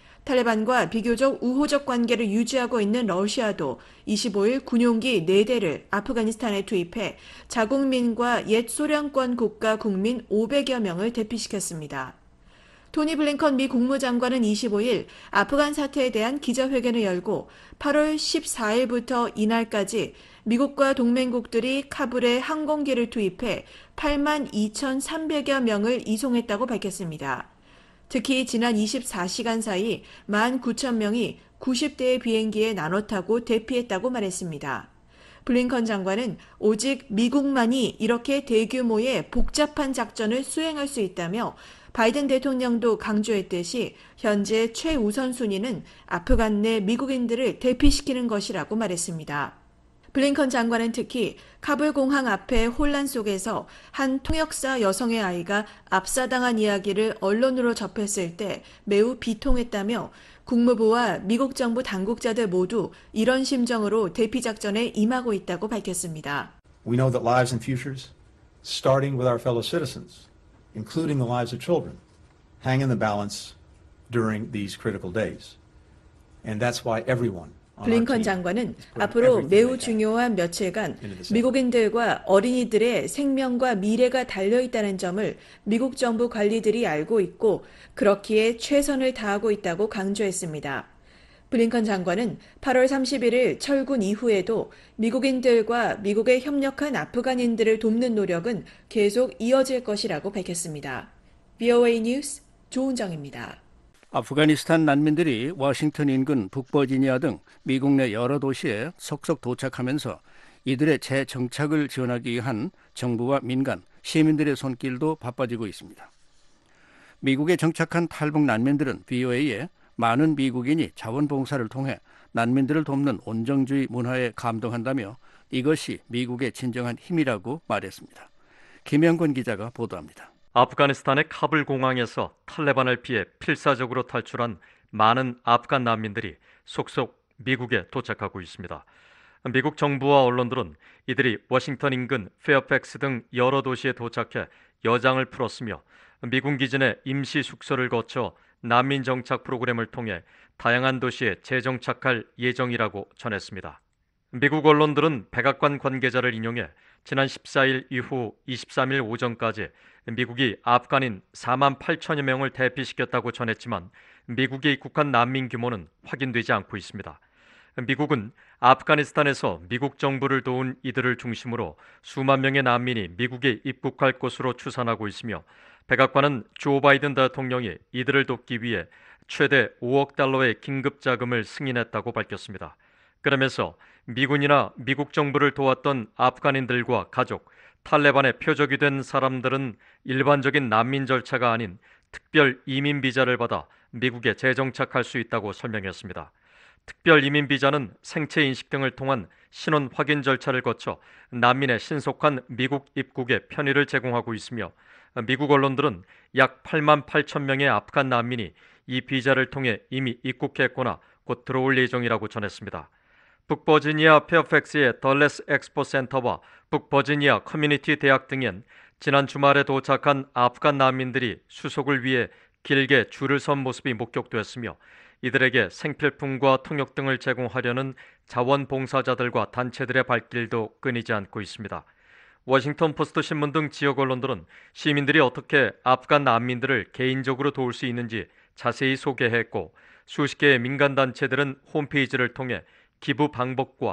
Speaker 21: 탈레반과 비교적 우호적 관계를 유지하고 있는 러시아도 25일 군용기 4대를 아프가니스탄에 투입해 자국민과 옛 소련권 국가 국민 500여 명을 대피시켰습니다. 토니 블링컨 미 국무장관은 25일 아프간 사태에 대한 기자회견을 열고 8월 14일부터 이날까지 미국과 동맹국들이 카불에 항공기를 투입해 8만 2,300여 명을 이송했다고 밝혔습니다. 특히 지난 24시간 사이 19,000명이 90대의 비행기에 나눠 타고 대피했다고 말했습니다. 블링컨 장관은 오직 미국만이 이렇게 대규모의 복잡한 작전을 수행할 수 있다며 바이든 대통령도 강조했듯이 현재 최우선 순위는 아프간 내 미국인들을 대피시키는 것이라고 말했습니다. 블링컨 장관은 특히 카불 공항 앞의 혼란 속에서 한 통역사 여성의 아이가 압사당한 이야기를 언론으로 접했을 때 매우 비통했다며 국무부와 미국 정부 당국자들 모두 이런 심정으로 대피 작전에 임하고 있다고 밝혔습니다.
Speaker 24: We know that lives and futures, starting with our fellow citizens, including the lives of children, hang in the balance during these critical days. And that's why everyone
Speaker 21: 블링컨 장관은 앞으로 매우 중요한 며칠간 미국인들과 어린이들의 생명과 미래가 달려있다는 점을 미국 정부 관리들이 알고 있고 그렇기에 최선을 다하고 있다고 강조했습니다. 블링컨 장관은 8월 31일 철군 이후에도 미국인들과 미국에 협력한 아프간인들을 돕는 노력은 계속 이어질 것이라고 밝혔습니다. VOA 뉴스 조은정입니다.
Speaker 3: 아프가니스탄 난민들이 워싱턴 인근 북버지니아 등 미국 내 여러 도시에 속속 도착하면서 이들의 재정착을 지원하기 위한 정부와 민간, 시민들의 손길도 바빠지고 있습니다. 미국에 정착한 탈북 난민들은 BOA에 많은 미국인이 자원봉사를 통해 난민들을 돕는 온정주의 문화에 감동한다며 이것이 미국의 진정한 힘이라고 말했습니다. 김영권 기자가 보도합니다.
Speaker 17: 아프가니스탄의 카불 공항에서 탈레반을 피해 필사적으로 탈출한 많은 아프간 난민들이 속속 미국에 도착하고 있습니다. 미국 정부와 언론들은 이들이 워싱턴 인근 페어팩스 등 여러 도시에 도착해 여장을 풀었으며 미군 기지 내 임시 숙소를 거쳐 난민 정착 프로그램을 통해 다양한 도시에 재정착할 예정이라고 전했습니다. 미국 언론들은 백악관 관계자를 인용해 지난 14일 이후 23일 오전까지 미국이 아프간인 4만 8천여 명을 대피시켰다고 전했지만 미국에 입국한 난민 규모는 확인되지 않고 있습니다. 미국은 아프가니스탄에서 미국 정부를 도운 이들을 중심으로 수만 명의 난민이 미국에 입국할 것으로 추산하고 있으며 백악관은 조 바이든 대통령이 이들을 돕기 위해 최대 5억 달러의 긴급 자금을 승인했다고 밝혔습니다. 그러면서 미군이나 미국 정부를 도왔던 아프간인들과 가족, 탈레반의 표적이 된 사람들은 일반적인 난민 절차가 아닌 특별 이민 비자를 받아 미국에 재정착할 수 있다고 설명했습니다. 특별 이민 비자는 생체 인식 등을 통한 신원 확인 절차를 거쳐 난민의 신속한 미국 입국에 편의를 제공하고 있으며 미국 언론들은 약 8만 8천 명의 아프간 난민이 이 비자를 통해 이미 입국했거나 곧 들어올 예정이라고 전했습니다. 북버지니아 페어팩스의 덜레스 엑스포 센터와 북버지니아 커뮤니티 대학 등엔 지난 주말에 도착한 아프간 난민들이 수속을 위해 길게 줄을 선 모습이 목격됐으며 이들에게 생필품과 통역 등을 제공하려는 자원봉사자들과 단체들의 발길도 끊이지 않고 있습니다. 워싱턴 포스트 신문 등 지역 언론들은 시민들이 어떻게 아프간 난민들을 개인적으로 도울 수 있는지 자세히 소개했고 수십 개의 민간단체들은 홈페이지를 통해 기부 방법과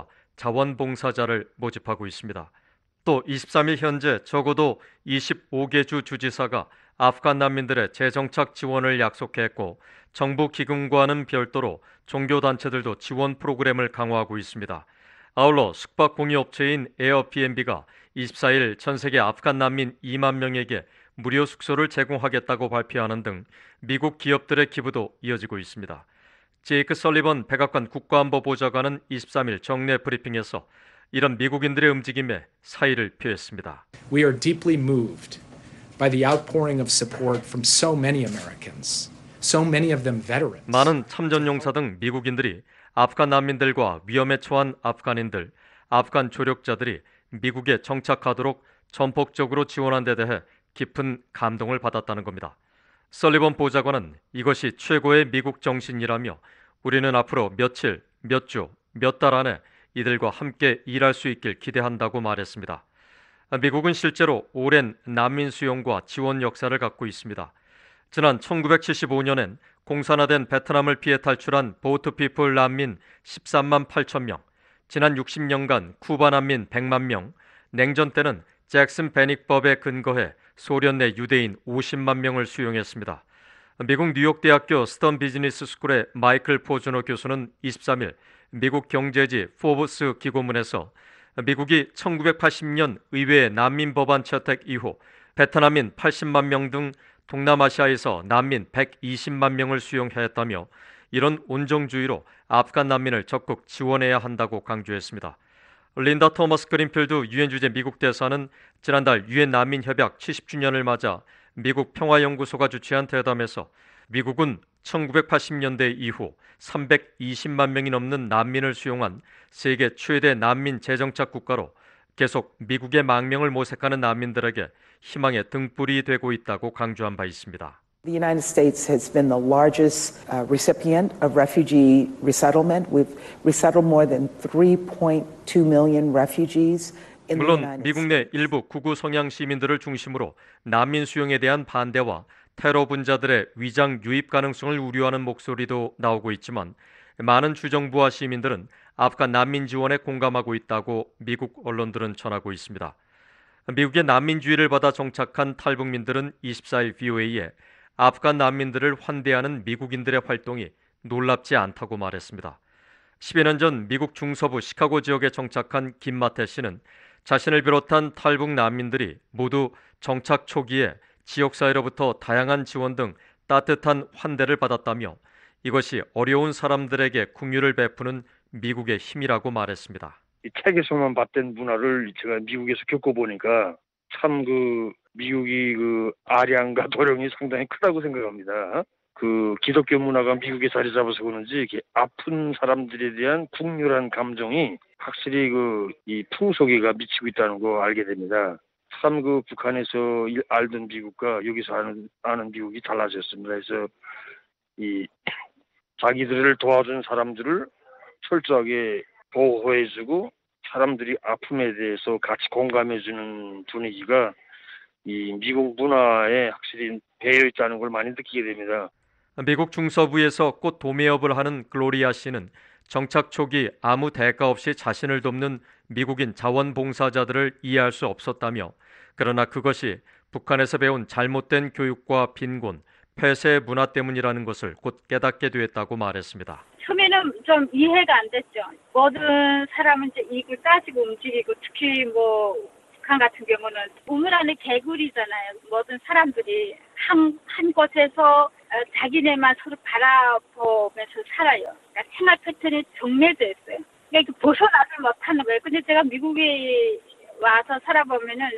Speaker 17: 자원봉사자를 모집하고 있습니다. 또 23일 현재 적어도 25개 주 주지사가 아프간 난민들의 재정착 지원을 약속했고 정부 기금과는 별도로 종교단체들도 지원 프로그램을 강화하고 있습니다. 아울러 숙박 공유업체인 에어비앤비가 24일 전 세계 아프간 난민 2만 명에게 무료 숙소를 제공하겠다고 발표하는 등 미국 기업들의 기부도 이어지고 있습니다. 제이크 설리번 백악관 국가안보보좌관은 23일 정례 브리핑에서 이런 미국인들의 움직임에 사의를 표했습니다.
Speaker 4: We are deeply moved by the outpouring of support from so many Americans, so many of them veterans.
Speaker 17: 많은 참전용사 등 미국인들이 아프간 난민들과 위험에 처한 아프간인들, 아프간 조력자들이 미국에 정착하도록 전폭적으로 지원한 데 대해 깊은 감동을 받았다는 겁니다. 설리번 보좌관은 이것이 최고의 미국 정신이라며 우리는 앞으로 며칠, 몇 주, 몇 달 안에 이들과 함께 일할 수 있길 기대한다고 말했습니다. 미국은 실제로 오랜 난민 수용과 지원 역사를 갖고 있습니다. 지난 1975년엔 공산화된 베트남을 피해 탈출한 보트피플 난민 13만 8천 명, 지난 60년간 쿠바 난민 100만 명, 냉전 때는 잭슨 베닉법에 근거해 소련 내 유대인 50만 명을 수용했습니다. 미국 뉴욕대학교 스턴 비즈니스 스쿨의 마이클 포즈노 교수는 23일 미국 경제지 포브스 기고문에서 미국이 1980년 의회 난민 법안 채택 이후 베트남인 80만 명 등 동남아시아에서 난민 120만 명을 수용했다며 이런 온정주의로 아프간 난민을 적극 지원해야 한다고 강조했습니다. 린다 토머스 그린필드 유엔 주재 미국 대사는 지난달 유엔 난민 협약 70주년을 맞아 미국 평화연구소가 주최한 대담에서 미국은 1980년대 이후 320만 명이 넘는 난민을 수용한 세계 최대 난민 재정착 국가로 계속 미국의 망명을 모색하는 난민들에게 희망의 등불이 되고 있다고 강조한 바 있습니다.
Speaker 5: The United States has been the largest recipient of refugee resettlement. We've resettled more than 3.2 million refugees.
Speaker 17: 물론 미국 내 일부 극우 성향 시민들을 중심으로 난민 수용에 대한 반대와 테러 분자들의 위장 유입 가능성을 우려하는 목소리도 나오고 있지만 많은 주정부와 시민들은 아프간 난민 지원에 공감하고 있다고 미국 언론들은 전하고 있습니다. 미국의 난민주의를 받아 정착한 탈북민들은 24일 VOA에 아프간 난민들을 환대하는 미국인들의 활동이 놀랍지 않다고 말했습니다. 10여 년 전 미국 중서부 시카고 지역에 정착한 김마태 씨는 자신을 비롯한 탈북 난민들이 모두 정착 초기에 지역사회로부터 다양한 지원 등 따뜻한 환대를 받았다며 이것이 어려운 사람들에게 긍휼을 베푸는 미국의 힘이라고 말했습니다.
Speaker 6: 이 책에서만 봤던 문화를 제가 미국에서 겪어보니까 참 미국이 아량과 도량이 상당히 크다고 생각합니다. 기독교 문화가 미국에 자리 잡아서 그런지 이렇게 아픈 사람들에 대한 국률한 감정이 확실히 이 풍속에가 미치고 있다는 거 알게 됩니다. 참 북한에서 알던 미국과 여기서 아는 미국이 달라졌습니다. 그래서 자기들을 도와준 사람들을 철저하게 보호해주고 사람들이 아픔에 대해서 같이 공감해주는 분위기가 이 미국 문화에 확실히 배어 있다는 걸 많이 느끼게 됩니다.
Speaker 17: 미국 중서부에서 꽃 도매업을 하는 글로리아 씨는 정착 초기 아무 대가 없이 자신을 돕는 미국인 자원봉사자들을 이해할 수 없었다며 그러나 그것이 북한에서 배운 잘못된 교육과 빈곤, 폐쇄 문화 때문이라는 것을 곧 깨닫게 되었다고 말했습니다.
Speaker 7: 처음에는 좀 이해가 안 됐죠. 모든 사람은 이제 이익을 따지고 움직이고 특히 북한 같은 경우는 우물 안에 개구리잖아요. 모든 사람들이 한 곳에서 자기네만 서로 바라보면서 살아요. 그러니까 생활 패턴이 정해져 있어요. 그러니까 벗어나지 못하는 거예요. 근데 제가 미국에 와서 살아보면은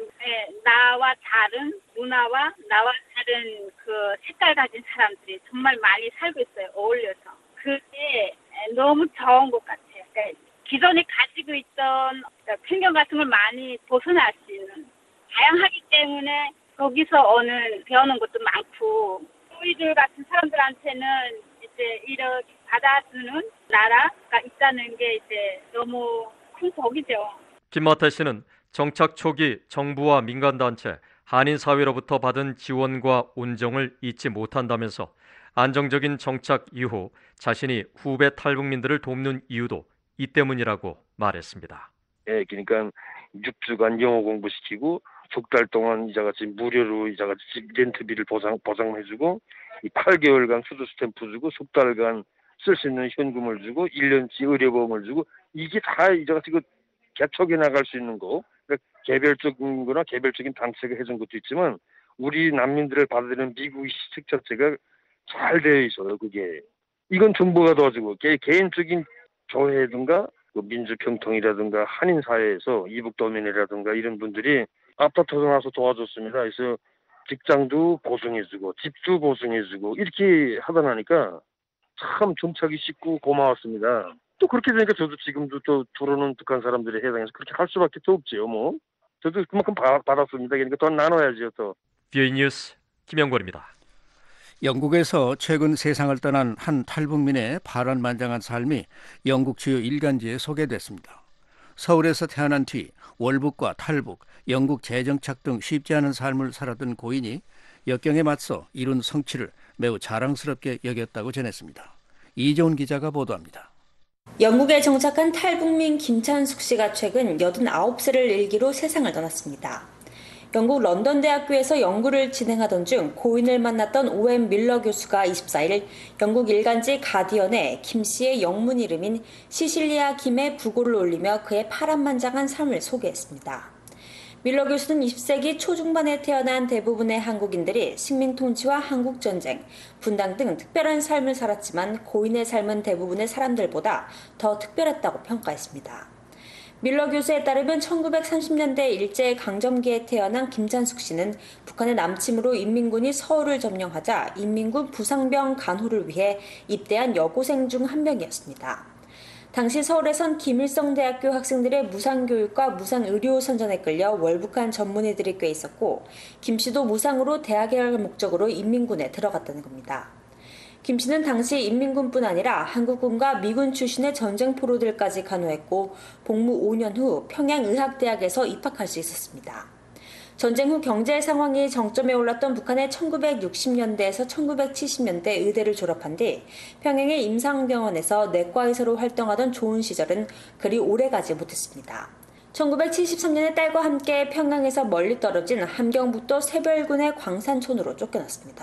Speaker 7: 나와 다른 문화와 나와 다른 색깔 가진 사람들이 정말 많이 살고 있어요. 어울려서. 그게 너무 좋은 것 같아요. 그러니까 기존에 가지고 있던 편견 같은 걸 많이 벗어날 수 있는 다양하기 때문에 거기서 배우는 것도 많고 우리들 같은 사람들한테는 이제 이렇게 받아주는 나라가 있다는 게 이제 너무 큰 복이죠.
Speaker 17: 김마태 씨는 정착 초기 정부와 민간단체, 한인사회로부터 받은 지원과 온정을 잊지 못한다면서 안정적인 정착 이후 자신이 후배 탈북민들을 돕는 이유도 이 때문이라고 말했습니다.
Speaker 6: 예, 그러니까 6주간 영어 공부시키고 석 달 동안 이자같이 무료로 이자같이 집 렌트비를 보상해주고 8개월간 수도 스탬프 주고 석 달간 쓸 수 있는 현금을 주고 1년치 의료보험을 주고 이게 다 이자같이 개척해 나갈 수 있는 거. 그러니까 개별적인 거나 개별적인 단체가 해준 것도 있지만 우리 난민들을 받아들이는 미국의 시책 자체가 잘 되어 있어요. 그게 이건 정부가 도와주고 개인적인 교회든가 민주평통이라든가 한인사회에서 이북도민이라든가 이런 분들이 앞다퉈서 나서 도와줬습니다. 그래서 직장도 보증해주고 집도 보증해주고 이렇게 하다 나니까 참 정착이 쉽고 고마웠습니다. 또 그렇게 되니까 저도 지금도 또 들어오는 북한 사람들에 해당해서 그렇게 할 수밖에 없지요. 저도 그만큼 받았습니다. 그러니까 더 나눠야죠. 또.
Speaker 17: BOE 뉴스 김영권입니다.
Speaker 3: 영국에서 최근 세상을 떠난 한 탈북민의 파란만장한 삶이 영국 주요 일간지에 소개됐습니다. 서울에서 태어난 뒤 월북과 탈북, 영국 재정착 등 쉽지 않은 삶을 살았던 고인이 역경에 맞서 이룬 성취를 매우 자랑스럽게 여겼다고 전했습니다. 이재훈 기자가 보도합니다.
Speaker 9: 영국에 정착한 탈북민 김찬숙 씨가 최근 89세를 일기로 세상을 떠났습니다. 영국 런던 대학교에서 연구를 진행하던 중 고인을 만났던 오웬 밀러 교수가 24일 영국 일간지 가디언에 김 씨의 영문 이름인 시실리아 김의 부고를 올리며 그의 파란만장한 삶을 소개했습니다. 밀러 교수는 20세기 초중반에 태어난 대부분의 한국인들이 식민통치와 한국전쟁, 분당 등 특별한 삶을 살았지만 고인의 삶은 대부분의 사람들보다 더 특별했다고 평가했습니다. 밀러 교수에 따르면 1930년대 일제강점기에 태어난 김찬숙 씨는 북한의 남침으로 인민군이 서울을 점령하자 인민군 부상병 간호를 위해 입대한 여고생 중 한 명이었습니다. 당시 서울에선 김일성대학교 학생들의 무상교육과 무상의료 선전에 끌려 월북한 전문의들이 꽤 있었고 김 씨도 무상으로 대학에 갈 목적으로 인민군에 들어갔다는 겁니다. 김 씨는 당시 인민군뿐 아니라 한국군과 미군 출신의 전쟁 포로들까지 간호했고 복무 5년 후 평양의학대학에서 입학할 수 있었습니다. 전쟁 후 경제 상황이 정점에 올랐던 북한의 1960년대에서 1970년대 의대를 졸업한 뒤 평양의 임상병원에서 내과의사로 활동하던 좋은 시절은 그리 오래가지 못했습니다. 1973년에 딸과 함께 평양에서 멀리 떨어진 함경북도 새별군의 광산촌으로 쫓겨났습니다.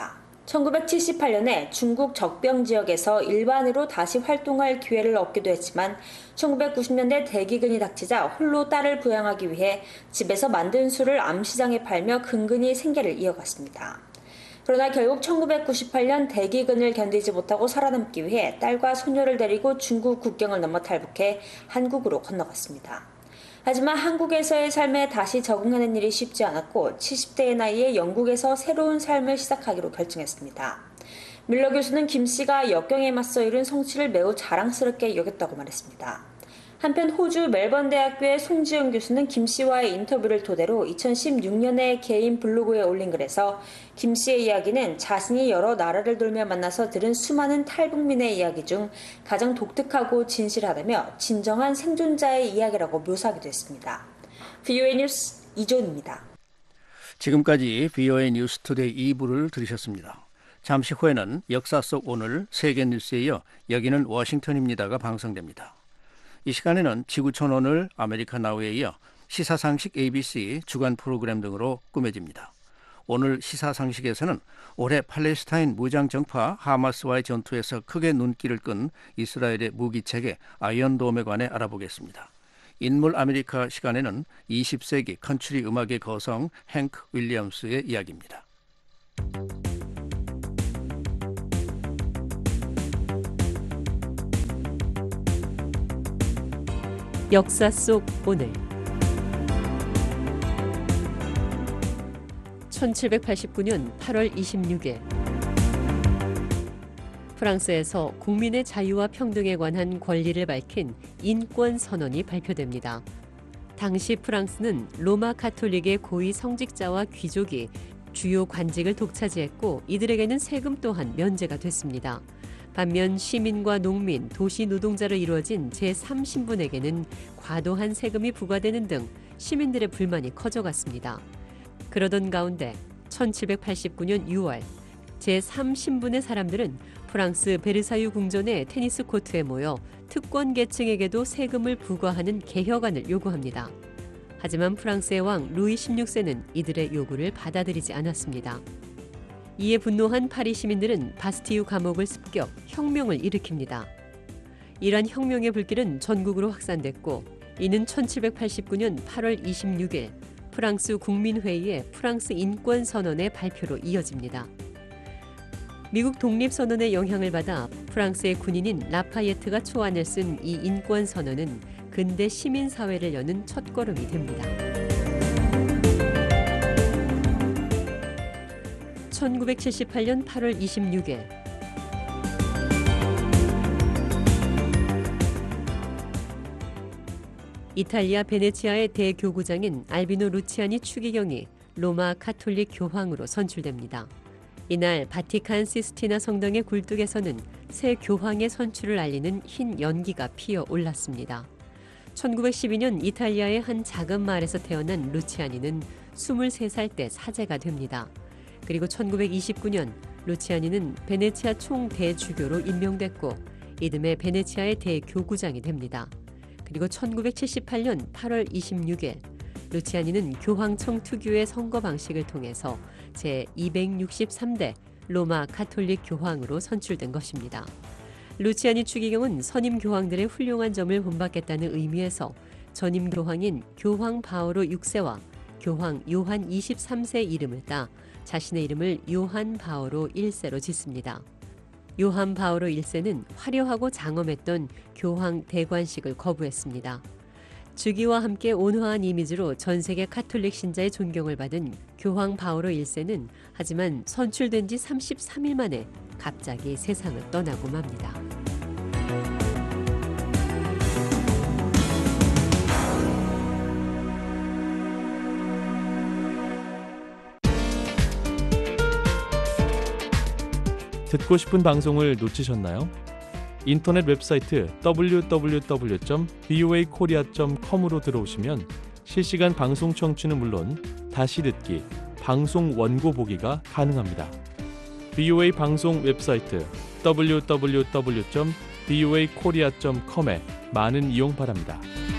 Speaker 9: 1978년에 중국 적병 지역에서 일반으로 다시 활동할 기회를 얻기도 했지만 1990년대 대기근이 닥치자 홀로 딸을 부양하기 위해 집에서 만든 술을 암시장에 팔며 근근히 생계를 이어갔습니다. 그러나 결국 1998년 대기근을 견디지 못하고 살아남기 위해 딸과 소녀를 데리고 중국 국경을 넘어 탈북해 한국으로 건너갔습니다. 하지만 한국에서의 삶에 다시 적응하는 일이 쉽지 않았고 70대의 나이에 영국에서 새로운 삶을 시작하기로 결정했습니다. 밀러 교수는 김 씨가 역경에 맞서 이룬 성취를 매우 자랑스럽게 여겼다고 말했습니다. 한편 호주 멜번 대학교의 송지영 교수는 김 씨와의 인터뷰를 토대로 2016년에 개인 블로그에 올린 글에서 김 씨의 이야기는 자신이 여러 나라를 돌며 만나서 들은 수많은 탈북민의 이야기 중 가장 독특하고 진실하다며 진정한 생존자의 이야기라고 묘사하기도 했습니다. VOA 뉴스 이존입니다.
Speaker 3: 지금까지 VOA 뉴스 투데이 2부를 들으셨습니다. 잠시 후에는 역사 속 오늘 세계 뉴스에 이어 여기는 워싱턴입니다가 방송됩니다. 이 시간에는 지구촌 오늘 아메리카 나우에 이어 시사상식 ABC 주간 프로그램 등으로 꾸며집니다. 오늘 시사상식에서는 올해 팔레스타인 무장정파 하마스와의 전투에서 크게 눈길을 끈 이스라엘의 무기체계 아이언돔에 관해 알아보겠습니다. 인물 아메리카 시간에는 20세기 컨트리 음악의 거성 행크 윌리엄스의 이야기입니다.
Speaker 8: 역사 속 오늘 1789년 8월 26일 프랑스에서 국민의 자유와 평등에 관한 권리를 밝힌 인권선언이 발표됩니다. 당시 프랑스는 로마 가톨릭의 고위 성직자와 귀족이 주요 관직을 독차지했고 이들에게는 세금 또한 면제가 됐습니다. 반면 시민과 농민, 도시 노동자로 이루어진 제3신분에게는 과도한 세금이 부과되는 등 시민들의 불만이 커져갔습니다. 그러던 가운데 1789년 6월 제3신분의 사람들은 프랑스 베르사유 궁전의 테니스 코트에 모여 특권 계층에게도 세금을 부과하는 개혁안을 요구합니다. 하지만 프랑스의 왕 루이 16세는 이들의 요구를 받아들이지 않았습니다. 이에 분노한 파리 시민들은 바스티유 감옥을 습격, 혁명을 일으킵니다. 이러한 혁명의 불길은 전국으로 확산됐고 이는 1789년 8월 26일 프랑스 국민회의의 프랑스 인권선언의 발표로 이어집니다. 미국 독립선언의 영향을 받아 프랑스의 군인인 라파예트가 초안을 쓴 이 인권선언은 근대 시민사회를 여는 첫걸음이 됩니다. 1978년 8월 26일 이탈리아 베네치아의 대교구장인 알비노 루치아니 추기경이 로마 가톨릭 교황으로 선출됩니다. 이날 바티칸 시스티나 성당의 굴뚝에서는 새 교황의 선출을 알리는 흰 연기가 피어 올랐습니다. 1912년 이탈리아의 한 작은 마을에서 태어난 루치아니는 23살 때 사제가 됩니다. 그리고 1929년 루치아니는 베네치아 총대주교로 임명됐고 이듬해 베네치아의 대교구장이 됩니다. 그리고 1978년 8월 26일 루치아니는 교황청 특유의 선거 방식을 통해서 제263대 로마 가톨릭 교황으로 선출된 것입니다. 루치아니 추기경은 선임 교황들의 훌륭한 점을 본받겠다는 의미에서 전임 교황인 교황 바오로 6세와 교황 요한 23세 이름을 따 자신의 이름을 요한 바오로 1세로 짓습니다. 요한 바오로 1세는 화려하고 장엄했던 교황 대관식을 거부했습니다. 즉위와 함께 온화한 이미지로 전 세계 가톨릭 신자의 존경을 받은 교황 바오로 1세는 하지만 선출된 지 33일 만에 갑자기 세상을 떠나고 맙니다.
Speaker 10: 듣고 싶은 방송을 놓치셨나요? 인터넷 웹사이트 www.voakorea.com으로 들어오시면 실시간 방송 청취는 물론 다시 듣기, 방송 원고 보기가 가능합니다. VOA 방송 웹사이트 www.voakorea.com에 많은 이용 바랍니다.